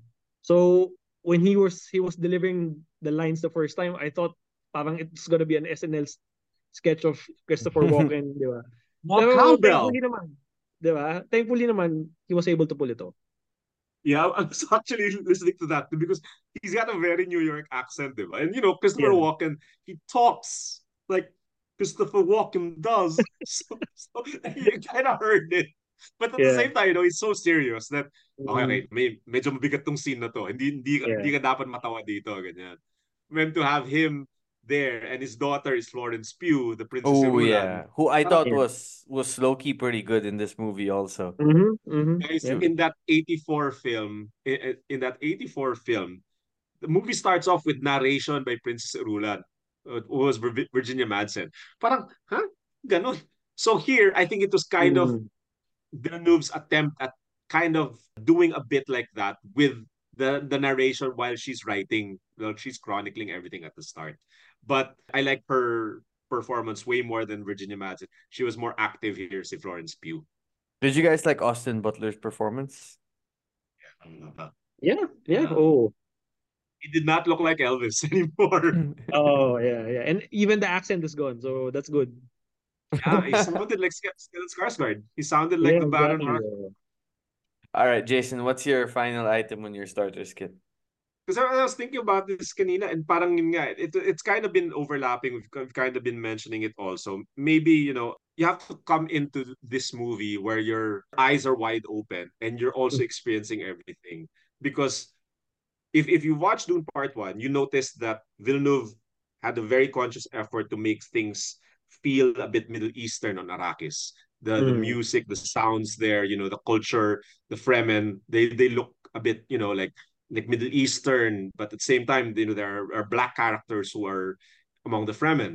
Speaker 3: So when he was he was delivering the lines the first time, I thought parang it's gonna be an S N L s- sketch of Christopher Walken, 'di ba?
Speaker 4: Mark
Speaker 3: Pero
Speaker 4: Campbell.
Speaker 3: thankfully naman, 'di ba? Thankfully naman he was able to pull it off.
Speaker 4: Yeah, I was actually listening to that because he's got a very New York accent, diba? And you know, Christopher
Speaker 3: Yeah.
Speaker 4: Walken, he talks like Christopher Walken does. So, so you kind of heard it. But at the
Speaker 3: Yeah.
Speaker 4: same time, you know, he's so serious that, okay, okay,
Speaker 3: Mhm.
Speaker 4: may, medyo mabigat tong scene na to. Hindi, hindi, ka-
Speaker 3: Yeah.
Speaker 4: hindi ka dapat matawa dito, ganyan. Meant to have him there and his daughter is Florence Pugh, the Princess
Speaker 1: Oh
Speaker 4: Irulan.
Speaker 1: yeah. Who I
Speaker 4: Parang,
Speaker 1: thought
Speaker 3: Yeah.
Speaker 1: was was low key pretty good in this movie also.
Speaker 3: Mhm. Mhm.
Speaker 4: guys,
Speaker 3: Yeah.
Speaker 1: She
Speaker 4: in that eighty-four film, in, in that eighty-four film, the movie starts off with narration by Princess Irulan, uh, who was Vir- Virginia Madsen. Parang, huh? Ganon. So here, I think it was kind of
Speaker 3: Mhm.
Speaker 4: Villeneuve's attempt at kind of doing a bit like that with the the narration while she's writing, while she's chronicling everything at the start. But I like her performance way more than Virginia Madsen. She was more active here, si Florence Pugh.
Speaker 1: Did you guys like Austin Butler's performance?
Speaker 4: Uh,
Speaker 3: Yeah, yeah.
Speaker 4: yeah.
Speaker 3: Oh,
Speaker 4: He did not look like Elvis anymore.
Speaker 3: oh, yeah, yeah. And even the accent is gone, so that's good.
Speaker 4: Yeah, he sounded like Ske- Stellan Skarsgård. He sounded like
Speaker 3: Yeah,
Speaker 4: the Baron
Speaker 3: exactly.
Speaker 4: Harkonnen.
Speaker 3: Yeah.
Speaker 1: All right, Jason, what's your final item on your starter kit?
Speaker 4: Because I was thinking about this kanina, and parang yun nga, it, it's kind of been overlapping. We've, we've kind of been mentioning it also. Maybe, you know, you have to come into this movie where your eyes are wide open and you're also experiencing everything. Because if, if you watch Dune Part one, you notice that Villeneuve had a very conscious effort to make things feel a bit Middle Eastern on Arrakis. The the
Speaker 3: Mm,
Speaker 4: music, the sounds there, you know, the culture, the Fremen, they they look a bit, you know, like like Middle Eastern, but at the same time, you know, there are, are black characters who are among the Fremen.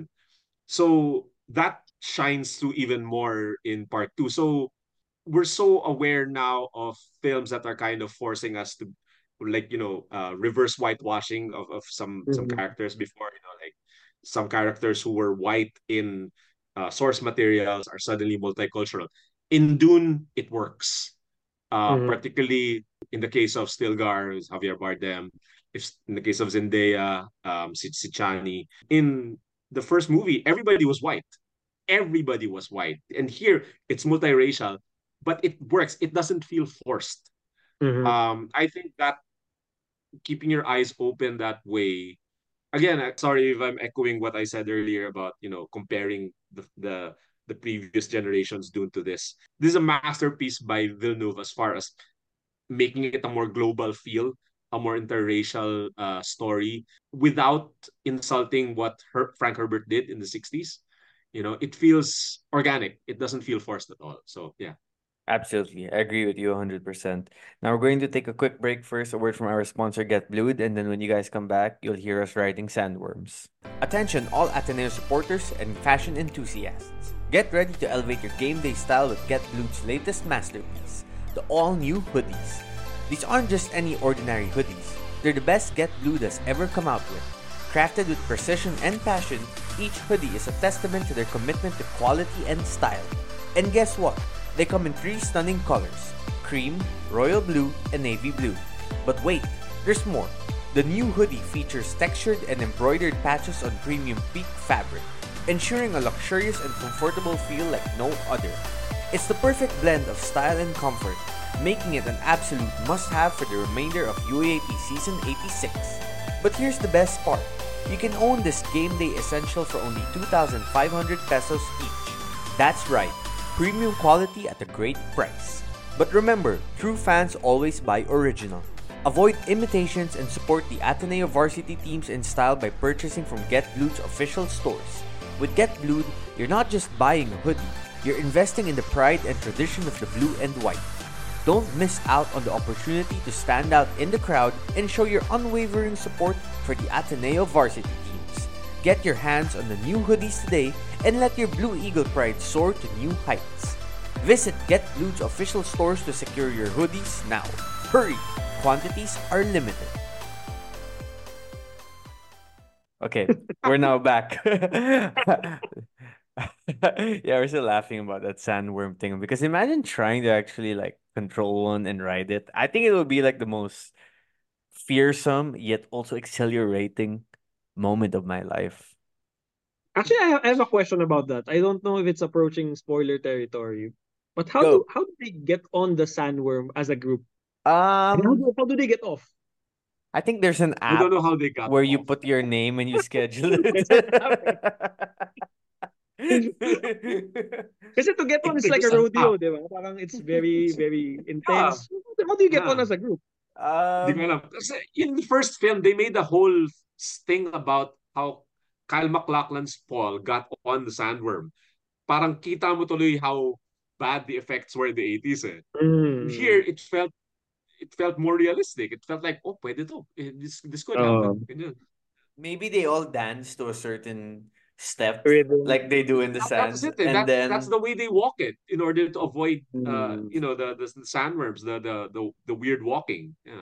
Speaker 4: So that shines through even more in part two. So we're so aware now of films that are kind of forcing us to like, you know, uh, reverse whitewashing of, of some some
Speaker 3: mm,
Speaker 4: characters before, you know, like some characters who were white in uh, source materials are suddenly multicultural. In Dune, it works. Uh,
Speaker 3: mm,
Speaker 4: particularly in the case of Stilgar, who's Javier Bardem. If in the case of Zendaya, um, si, si Chani. In the first movie, everybody was white. Everybody was white, and here it's multiracial, but it works. It doesn't feel forced.
Speaker 3: mm,
Speaker 4: Um, I think that keeping your eyes open that way. Again, I- sorry if I'm echoing what I said earlier about, you know, comparing the the the previous generations Dune to this. This is a masterpiece by Villeneuve as far as making it a more global feel, a more interracial uh, story without insulting what Her- Frank Herbert did in the sixties. You know, it feels organic. It doesn't feel forced at all. So, yeah.
Speaker 1: Absolutely. I agree with you one hundred percent. Now we're going to take a quick break first, a word from our sponsor, Get Blued, and then when you guys come back, you'll hear us riding sandworms. Attention all Ateneo supporters and fashion enthusiasts. Get ready to elevate your game day style with Get Blued's latest masterpiece, the all-new hoodies. These aren't just any ordinary hoodies. They're the best Get Blued has ever come out with. Crafted with precision and passion, each hoodie is a testament to their commitment to quality and style. And guess what? They come in three stunning colors: cream, royal blue, and navy blue. But wait, there's more. The new hoodie features textured and embroidered patches on premium peak fabric, ensuring a luxurious and comfortable feel like no other. It's the perfect blend of style and comfort, making it an absolute must-have for the remainder of U A A P Season eighty-six. But here's the best part. You can own this game day essential for only two thousand five hundred pesos each. That's right, premium quality at a great price. But remember, true fans always buy original. Avoid imitations and support the Ateneo varsity teams in style by purchasing from Get Blued's official stores. With Get Blued, you're not just buying a hoodie, you're investing in the pride and tradition of the blue and white. Don't miss out on the opportunity to stand out in the crowd and show your unwavering support for the Ateneo varsity teams. Get your hands on the new hoodies today and let your Blue Eagle pride soar to new heights. Visit Get Blued's official stores to secure your hoodies now. Hurry! Quantities are limited. Okay, we're now back. Yeah, we're still laughing about that sandworm thing because imagine trying to actually like control one and ride it. I think it would be like the most fearsome yet also exhilarating moment of my life.
Speaker 3: Actually, I have, I have a question about that. I don't know if it's approaching spoiler territory, but how do
Speaker 1: Go.
Speaker 3: how do they get on the sandworm as a group? And how
Speaker 1: Um,
Speaker 3: do, how do they get off?
Speaker 1: I think there's an
Speaker 4: I don't
Speaker 1: app
Speaker 4: know how they got
Speaker 1: where you
Speaker 4: off.
Speaker 1: put your name and you schedule it.
Speaker 3: There's an app. Kasi to get on is like
Speaker 4: There's
Speaker 3: a
Speaker 4: an app.
Speaker 3: rodeo, di ba? Parang it's very, very
Speaker 4: Yeah.
Speaker 3: intense. How do you get on
Speaker 4: Yeah.
Speaker 3: as a group?
Speaker 4: Di ko
Speaker 1: um,
Speaker 4: alam. Kasi in the first film, they made a whole thing about how Kyle MacLachlan's Paul got on the sandworm. Parang kita mo tuloy how bad the effects were in the eighties eh. Here,
Speaker 3: Mm.
Speaker 4: it felt it felt more realistic. It felt like, oh, pwede to. Eh, This, this could happen.
Speaker 3: Um,
Speaker 4: Ganyan.
Speaker 1: maybe they all dance to a certain step
Speaker 3: Rhythm.
Speaker 1: like they do in the
Speaker 4: That, that's
Speaker 1: sands,
Speaker 4: it. eh.
Speaker 1: and
Speaker 4: That that's
Speaker 1: then
Speaker 4: the way they walk it in order to avoid uh
Speaker 3: Mm.
Speaker 4: you know the the, the sandworms, the, the the the weird walking. Yeah.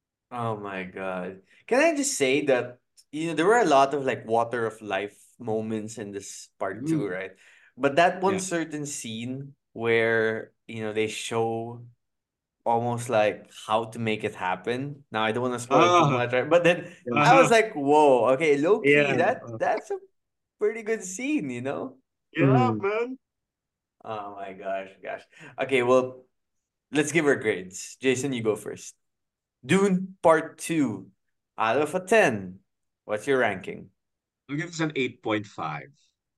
Speaker 1: oh my God. Can I just say that, you know, there were a lot of like water of life moments in this part two,
Speaker 4: Mm.
Speaker 1: right? But that one
Speaker 4: Yeah.
Speaker 1: certain scene where, you know, they show almost like how to make it happen. Now I don't want to spoil too
Speaker 4: Ah.
Speaker 1: much, right? But then
Speaker 3: Yeah.
Speaker 1: I was
Speaker 4: Uh-huh.
Speaker 1: like, whoa, okay, low key,
Speaker 3: Yeah.
Speaker 1: that
Speaker 3: Uh,
Speaker 1: that's a pretty good scene, you know?
Speaker 4: Yeah,
Speaker 3: mm.
Speaker 4: man.
Speaker 1: Oh my gosh, gosh. Okay, well, let's give our grades. Jason, you go first. Dune Part two out of a ten. What's your ranking?
Speaker 4: I'll give this an eight point five.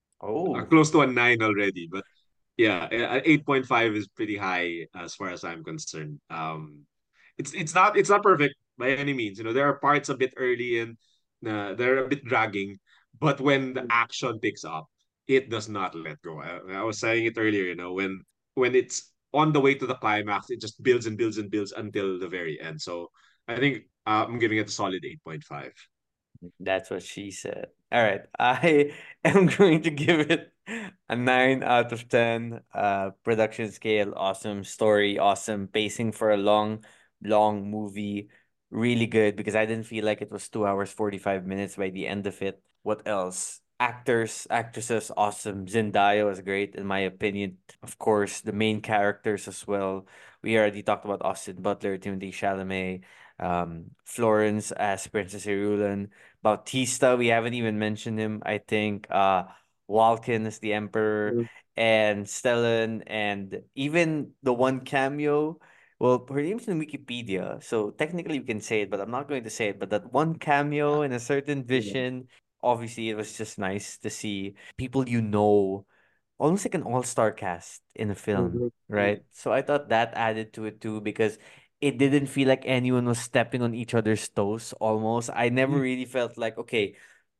Speaker 4: Uh,
Speaker 1: Oh,
Speaker 4: close to a nine already, but yeah, uh, eight point five is pretty high as far as I'm concerned. Um, it's it's not it's not perfect by any means. You know, there are parts a bit early and uh, they're a bit dragging, but when the action picks up, it does not let go. I, I was saying it earlier. You know, when when it's on the way to the climax, it just builds and builds and builds until the very end. So I think uh, I'm giving it a solid eight point five.
Speaker 1: that's what she said. All right. I am going to give it a nine out of ten. Uh, production scale, awesome. Story, awesome. Pacing for a long, long movie, really good because I didn't feel like it was two hours, forty-five minutes by the end of it. What else? Actors, actresses, awesome. Zendaya was great, in my opinion. Of course, the main characters as well. We already talked about Austin Butler, Timothy Chalamet, um, Florence as Princess Irulan. Bautista, we haven't even mentioned him. I think uh Walken is the Emperor,
Speaker 3: Mm.
Speaker 1: and Stellan, and even the one cameo. Well, her name's in Wikipedia, so technically we can say it, but I'm not going to say it. But that one cameo in a certain
Speaker 3: Yeah.
Speaker 1: vision, obviously, it was just nice to see people you know, almost like an all-star cast in a film,
Speaker 3: Mhm.
Speaker 1: right? So I thought that added to it too because it didn't feel like anyone was stepping on each other's toes almost. I never
Speaker 4: Mm.
Speaker 1: really felt like, okay,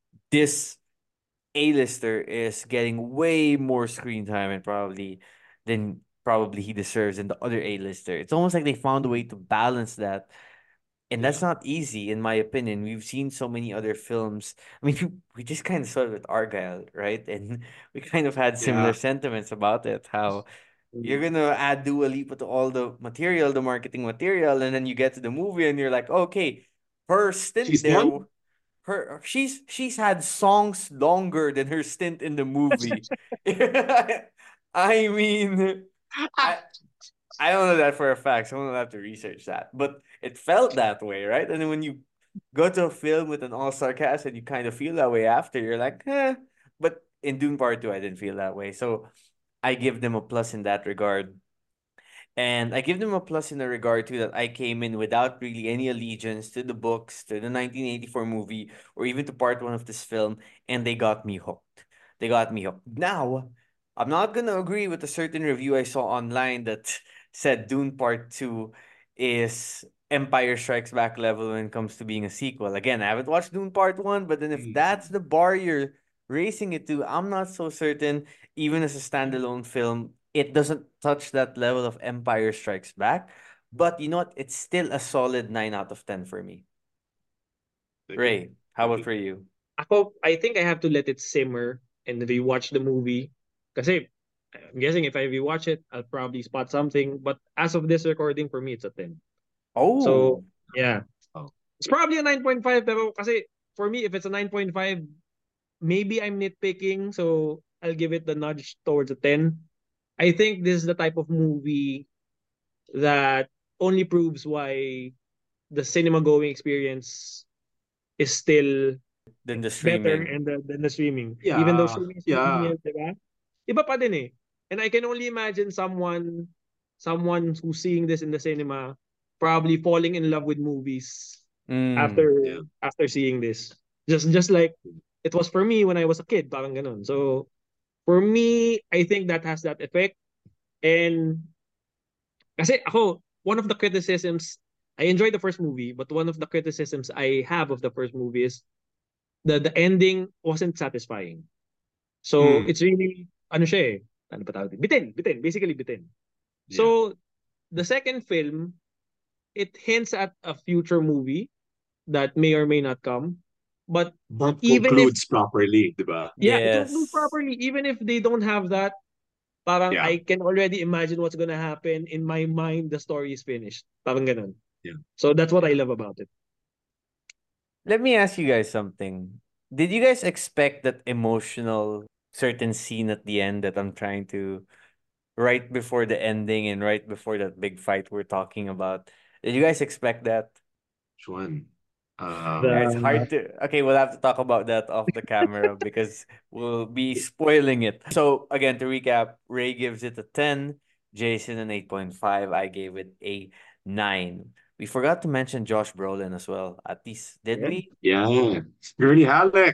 Speaker 1: this A-lister is getting way more screen time and probably than probably he deserves than the other A-lister. It's almost like they found a way to balance that. And that's
Speaker 4: Yeah.
Speaker 1: not easy, in my opinion. We've seen so many other films. I mean, we, we just kind of saw it with Argyle, right? And we kind of had similar
Speaker 4: Yeah.
Speaker 1: sentiments about it. How you're
Speaker 3: Mm.
Speaker 1: gonna add Dua Lipa to all the material, the marketing material, and then you get to the movie and you're like, okay, her stint
Speaker 4: She's
Speaker 1: there,
Speaker 4: done.
Speaker 1: w- her she's she's had songs longer than her stint in the movie. I mean, I I don't know that for a fact. Someone will have to research that, but it felt that way, right? And then when you go to a film with an all-star cast and you kind of feel that way after, you're like, eh. But in Dune Part Two, I didn't feel that way, so I give them a plus in that regard. And I give them a plus in the regard too that I came in without really any allegiance to the books, to the nineteen eighty-four movie, or even to part one of this film, and they got me hooked. They got me hooked. Now, I'm not gonna agree with a certain review I saw online that said Dune Part Two is Empire Strikes Back level when it comes to being a sequel. Again, I haven't watched Dune Part One, but then if that's
Speaker 4: Mm.
Speaker 1: the bar you're racing it to, I'm not so certain, even as a standalone film, it doesn't touch that level of Empire Strikes Back. But you know what? It's still a solid nine out of ten for me.
Speaker 4: Okay.
Speaker 1: Ray, how about
Speaker 4: Okay.
Speaker 1: for you?
Speaker 3: Ako, I think I have to let it simmer and rewatch the movie. Kasi I'm guessing if I rewatch it, I'll probably spot something. But as of this recording, for me, it's a ten. So,
Speaker 1: Oh,
Speaker 3: yeah.
Speaker 4: Oh.
Speaker 3: It's probably a nine point five. Pero kasi for me, if it's a nine point five, maybe I'm nitpicking. So, I'll give it the nudge towards a ten. I think this is the type of movie that only proves why the cinema going experience is still
Speaker 1: then the
Speaker 3: better
Speaker 1: streaming.
Speaker 3: and the, than the streaming. Even though
Speaker 4: Yeah.
Speaker 3: streaming is
Speaker 4: Yeah.
Speaker 3: convenient, diba? Iba pa din eh. And I can only imagine someone someone who's seeing this in the cinema probably falling in love with movies
Speaker 1: Mm,
Speaker 3: after
Speaker 4: Yeah.
Speaker 3: after seeing this. Just just like it was for me when I was a kid, parang ganun. So for me, I think that has that effect. And kasi ako, one of the criticisms, I enjoyed the first movie, but one of the criticisms I have of the first movie is the the ending wasn't satisfying. So
Speaker 4: Mm.
Speaker 3: it's really ano siya eh, ano pa tawag? Bitin, bitin, basically bitin.
Speaker 4: Yeah.
Speaker 3: So the second film, it hints at a future movie that may or may not come. But
Speaker 4: But
Speaker 3: even if
Speaker 4: concludes properly, diba?
Speaker 3: yeah, it concludes
Speaker 1: Yes.
Speaker 3: properly, even if they don't have that, parang
Speaker 4: Yeah,
Speaker 3: I can already imagine what's gonna happen. In my mind, the story is finished. Parang ganun.
Speaker 4: yeah,
Speaker 3: So that's what I
Speaker 4: yeah.
Speaker 3: love about it.
Speaker 1: Let me ask you guys something. Did you guys expect that emotional certain scene at the end that I'm trying to right before the ending and right before that big fight we're talking about? Did you guys expect that?
Speaker 4: Which one?
Speaker 1: Yeah,
Speaker 4: Um,
Speaker 1: it's
Speaker 3: The
Speaker 1: hard to. Okay, we'll have to talk about that off the camera because we'll be spoiling it. So again, to recap, Ray gives it a ten, Jason an eight point five. I gave it a nine. We forgot to mention Josh Brolin as well. At least did
Speaker 3: yeah.
Speaker 1: we?
Speaker 4: yeah, Gurney Halleck.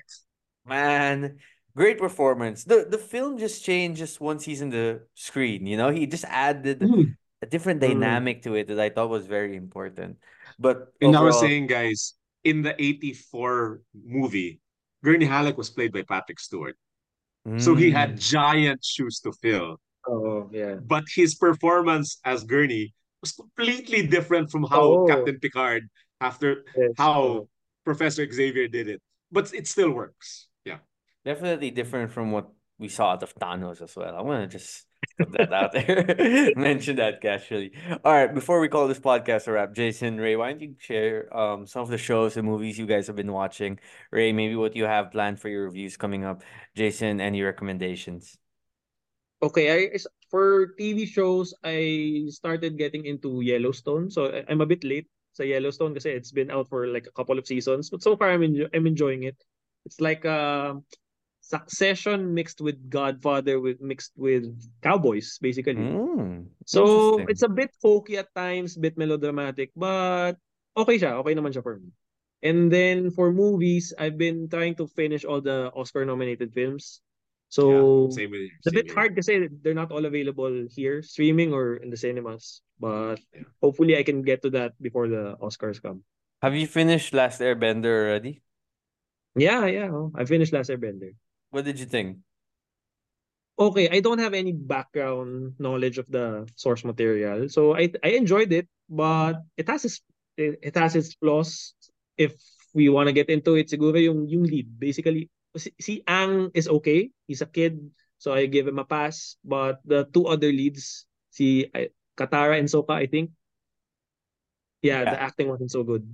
Speaker 1: Man, great performance. The the film just changed just once he's in the screen, you know? He just added
Speaker 4: Mm.
Speaker 1: a different
Speaker 3: Mm.
Speaker 1: dynamic to it that I thought was very important. But
Speaker 4: And I was
Speaker 1: overall,
Speaker 4: saying, guys, in the eighty-four movie, Gurney Halleck was played by Patrick Stewart. So he had
Speaker 1: mm,
Speaker 4: giant shoes to fill.
Speaker 3: Oh, yeah.
Speaker 4: But his performance as Gurney was completely different from how
Speaker 3: Oh,
Speaker 4: Captain Picard, after
Speaker 3: yes.
Speaker 4: how
Speaker 3: Oh.
Speaker 4: Professor Xavier did it. But it still works. Yeah.
Speaker 1: definitely different from what we saw out of Thanos as well. I'm gonna just put that out there. Mention that casually. All right, before we call this podcast a wrap, Jason, Ray, why don't you share um some of the shows and movies you guys have been watching? Ray, maybe what you have planned for your reviews coming up. Jason, any recommendations?
Speaker 3: Okay, I is- for T V shows, I started getting into Yellowstone. So I- I'm a bit late sa Yellowstone kasi it's been out for like a couple of seasons. But so far, I'm enjo- I'm enjoying it. It's like a Succession mixed with Godfather with mixed with cowboys, basically.
Speaker 1: Mm,
Speaker 3: So it's
Speaker 1: interesting.
Speaker 3: a bit folky at times, bit melodramatic, but okay siya. Okay naman siya for me. And then for movies, I've been trying to finish all the Oscar nominated films.
Speaker 4: Yeah.
Speaker 3: So
Speaker 4: Same with you.
Speaker 3: it's a
Speaker 4: Same
Speaker 3: bit
Speaker 4: here.
Speaker 3: hard kasi they're not all available here, streaming or in the cinemas. But
Speaker 4: Yeah.
Speaker 3: hopefully I can get to that before the Oscars come.
Speaker 1: Have you finished Last Airbender already?
Speaker 3: Yeah, yeah. Oh, I finished Last Airbender.
Speaker 1: What did you think?
Speaker 3: Okay, I don't have any background knowledge of the source material, so I I enjoyed it, but it has its it, it has its flaws. If we want to get into it, siguro yung yung lead basically si, si Ang is okay. He's a kid, so I give him a pass. But the two other leads, si I- Katara and Sokka, I think, yeah, the
Speaker 1: Yeah.
Speaker 3: acting wasn't so good.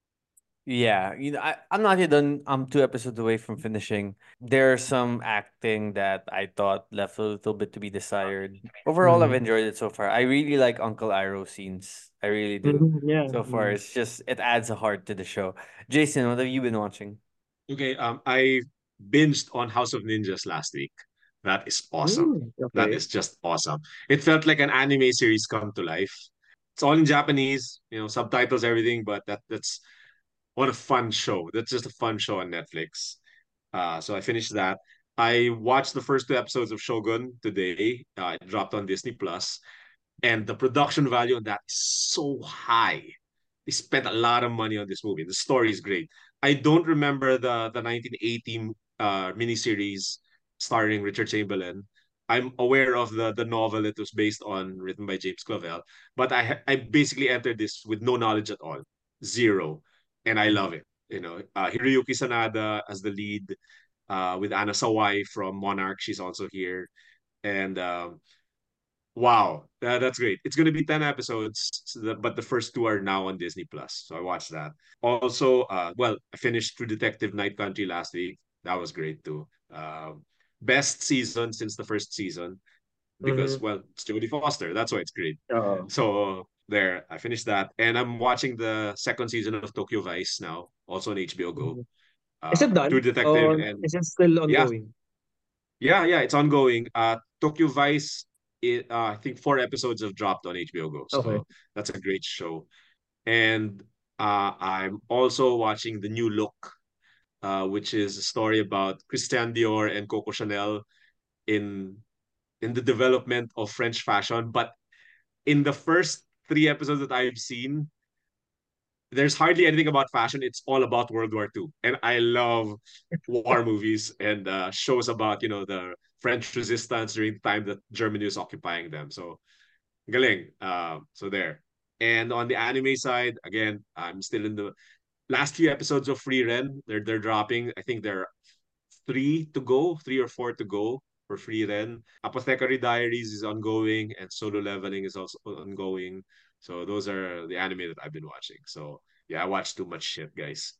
Speaker 1: Yeah, you know, I, I'm not yet done. I'm two episodes away from finishing. There's some acting that I thought left a little bit to be desired. Overall, I've
Speaker 3: Mm.
Speaker 1: enjoyed it so far. I really like Uncle Iroh scenes. I really do.
Speaker 3: Mhm, yeah.
Speaker 1: So far,
Speaker 3: Mm.
Speaker 1: it's just it adds a heart to the show. Jason, what have you been watching?
Speaker 4: Okay. Um, I binged on House of Ninjas last week. That is awesome.
Speaker 3: Mm,
Speaker 4: That
Speaker 3: okay.
Speaker 4: is just awesome. It felt like an anime series come to life. It's all in Japanese, you know, subtitles, everything, but that that's what a fun show. That's just a fun show on Netflix. Uh, so I finished that. I watched the first two episodes of Shogun today. Uh, it dropped on Disney Plus, and the production value on that is so high. They spent a lot of money on this movie. The story is great. I don't remember the the nineteen eighty uh, miniseries starring Richard Chamberlain. I'm aware of the the novel it was based on, written by James Clavell, but I I basically entered this with no knowledge at all, zero, and I love it. You know, uh, Hiroyuki Sanada as the lead, uh, with Anna Sawai from Monarch. She's also here, and um, wow, that, that's great. It's going to be ten episodes, so the, but the first two are now on Disney Plus. So I watched that. Also, uh, well, I finished True Detective Night Country last week. That was great too. Um, best season since the first season because,
Speaker 3: Mm-hmm.
Speaker 4: well, it's Jodie Foster. That's why it's great.
Speaker 3: Uh,
Speaker 4: So there, I finished that. And I'm watching the second season of Tokyo Vice now, also on H B O Go.
Speaker 3: is it
Speaker 4: Uh, True
Speaker 3: done
Speaker 4: Detective
Speaker 3: or
Speaker 4: and
Speaker 3: is it still
Speaker 4: yeah,
Speaker 3: ongoing?
Speaker 4: yeah, yeah, it's ongoing. Uh, Tokyo Vice, it, uh, I think four episodes have dropped on H B O Go,
Speaker 3: Okay.
Speaker 4: so that's a great show. And uh, I'm also watching The New Look, uh, which is a story about Christian Dior and Coco Chanel in in the development of French fashion. But in the first three episodes that I've seen, there's hardly anything about fashion. It's all about World War Two, and I love war movies and uh, shows about you know the French resistance during the time that Germany was occupying them. So galing. Uh, so there. And on the anime side, again, I'm still in the last few episodes of Free Ren, they're they're dropping. I think there are three to go, three or four to go for Free Ren. Apothecary Diaries is ongoing, and Solo Leveling is also ongoing. So those are the anime that I've been watching. So yeah, I watch too much shit, guys.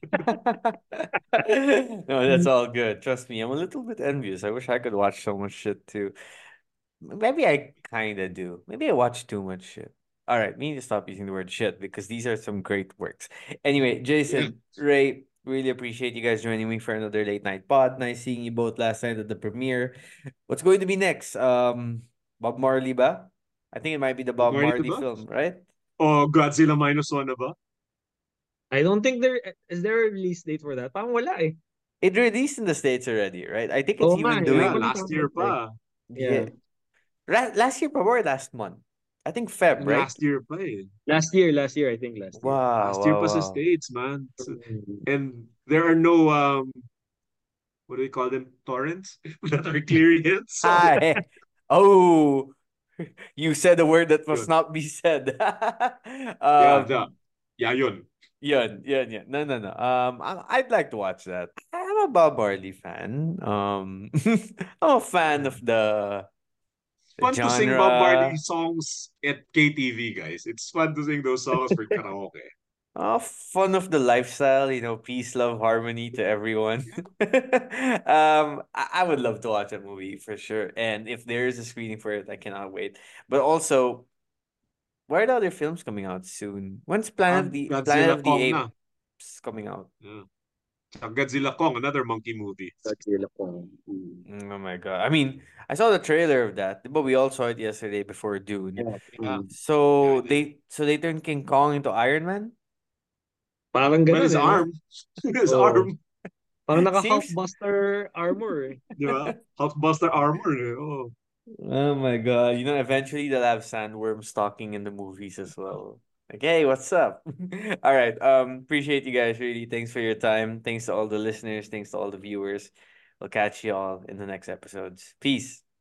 Speaker 1: No, that's all good. Trust me, I'm a little bit envious. I wish I could watch so much shit too. Maybe I kind of do. Maybe I watch too much shit. All right, we need to stop using the word shit because these are some great works. Anyway,
Speaker 4: Yeah.
Speaker 1: Jason, Ray, really appreciate you guys joining me for another late night pod. Nice seeing you both last night at the premiere. What's going to be next? Um, Bob Marley ba? I think it might be the Bob
Speaker 4: Marnie na
Speaker 1: Marley
Speaker 4: ba?
Speaker 1: film, right?
Speaker 4: Oh, Godzilla minus one na ba?
Speaker 3: I don't think there is there a release date for that. Parang wala eh.
Speaker 1: It released in the States already, right? I think it's
Speaker 3: Oo nga
Speaker 1: even
Speaker 3: eh. Hindi
Speaker 4: Yeah,
Speaker 3: ko
Speaker 1: doing,
Speaker 4: last year
Speaker 3: napapanood eh.
Speaker 4: pa.
Speaker 1: yeah.
Speaker 3: Yeah.
Speaker 1: Ra- last year, pa or last month? I think Feb, right?
Speaker 4: Last year pa eh.
Speaker 3: Last year, last year, I think last year.
Speaker 1: Wow,
Speaker 4: Last year
Speaker 1: wow,
Speaker 4: pa sa
Speaker 1: wow.
Speaker 4: States, man. So-
Speaker 3: Mm.
Speaker 4: And there are no um what do we call them? Torrents that are clear yet. So
Speaker 1: Hi. Oh, you said a word that must
Speaker 4: yun.
Speaker 1: not be said.
Speaker 4: Yeah, the
Speaker 1: um,
Speaker 4: yeah, yun.
Speaker 1: yun, yun, yun. No, no, no. Um, I, I'd like to watch that. I'm a Bob Marley fan. Um, I'm a fan of the, the
Speaker 4: Fun to sing Bob Marley
Speaker 1: genre.
Speaker 4: songs at K T V, guys. It's fun to sing those songs for karaoke.
Speaker 1: Uh, fun of the lifestyle, you know, peace, love, harmony to everyone. um, I, I would love to watch a movie for sure. And if there is a screening for it, I cannot wait. But also, where are the other films coming out soon? When's Planet
Speaker 4: Um,
Speaker 1: of the Planet
Speaker 4: Godzilla
Speaker 1: of the
Speaker 4: Kong na.
Speaker 1: Apes coming out?
Speaker 4: Yeah. Tsaka Godzilla Kong, another monkey movie.
Speaker 3: Godzilla Kong. Mm.
Speaker 1: Mm, oh my God. I mean, I saw the trailer of that, but we all saw it yesterday before Dune.
Speaker 3: Yeah.
Speaker 4: Yeah,
Speaker 3: Mm.
Speaker 4: yeah, I
Speaker 1: So
Speaker 4: did.
Speaker 1: they so they turned King Kong into Iron Man?
Speaker 3: Parang
Speaker 4: Well,
Speaker 3: ganun
Speaker 4: his
Speaker 3: eh, no?
Speaker 4: arm. His
Speaker 3: Oo.
Speaker 4: arm.
Speaker 3: Parang naka
Speaker 1: Seems
Speaker 3: Hulkbuster armor eh.
Speaker 4: Di ba? Hulkbuster armor. Eh. Oh.
Speaker 1: Oh my God. You know, eventually they'll have sandworms talking in the movies as well. Like, hey, what's up? All right. Um, appreciate you guys really. Thanks for your time. Thanks to all the listeners. Thanks to all the viewers. We'll catch you all in the next episodes. Peace.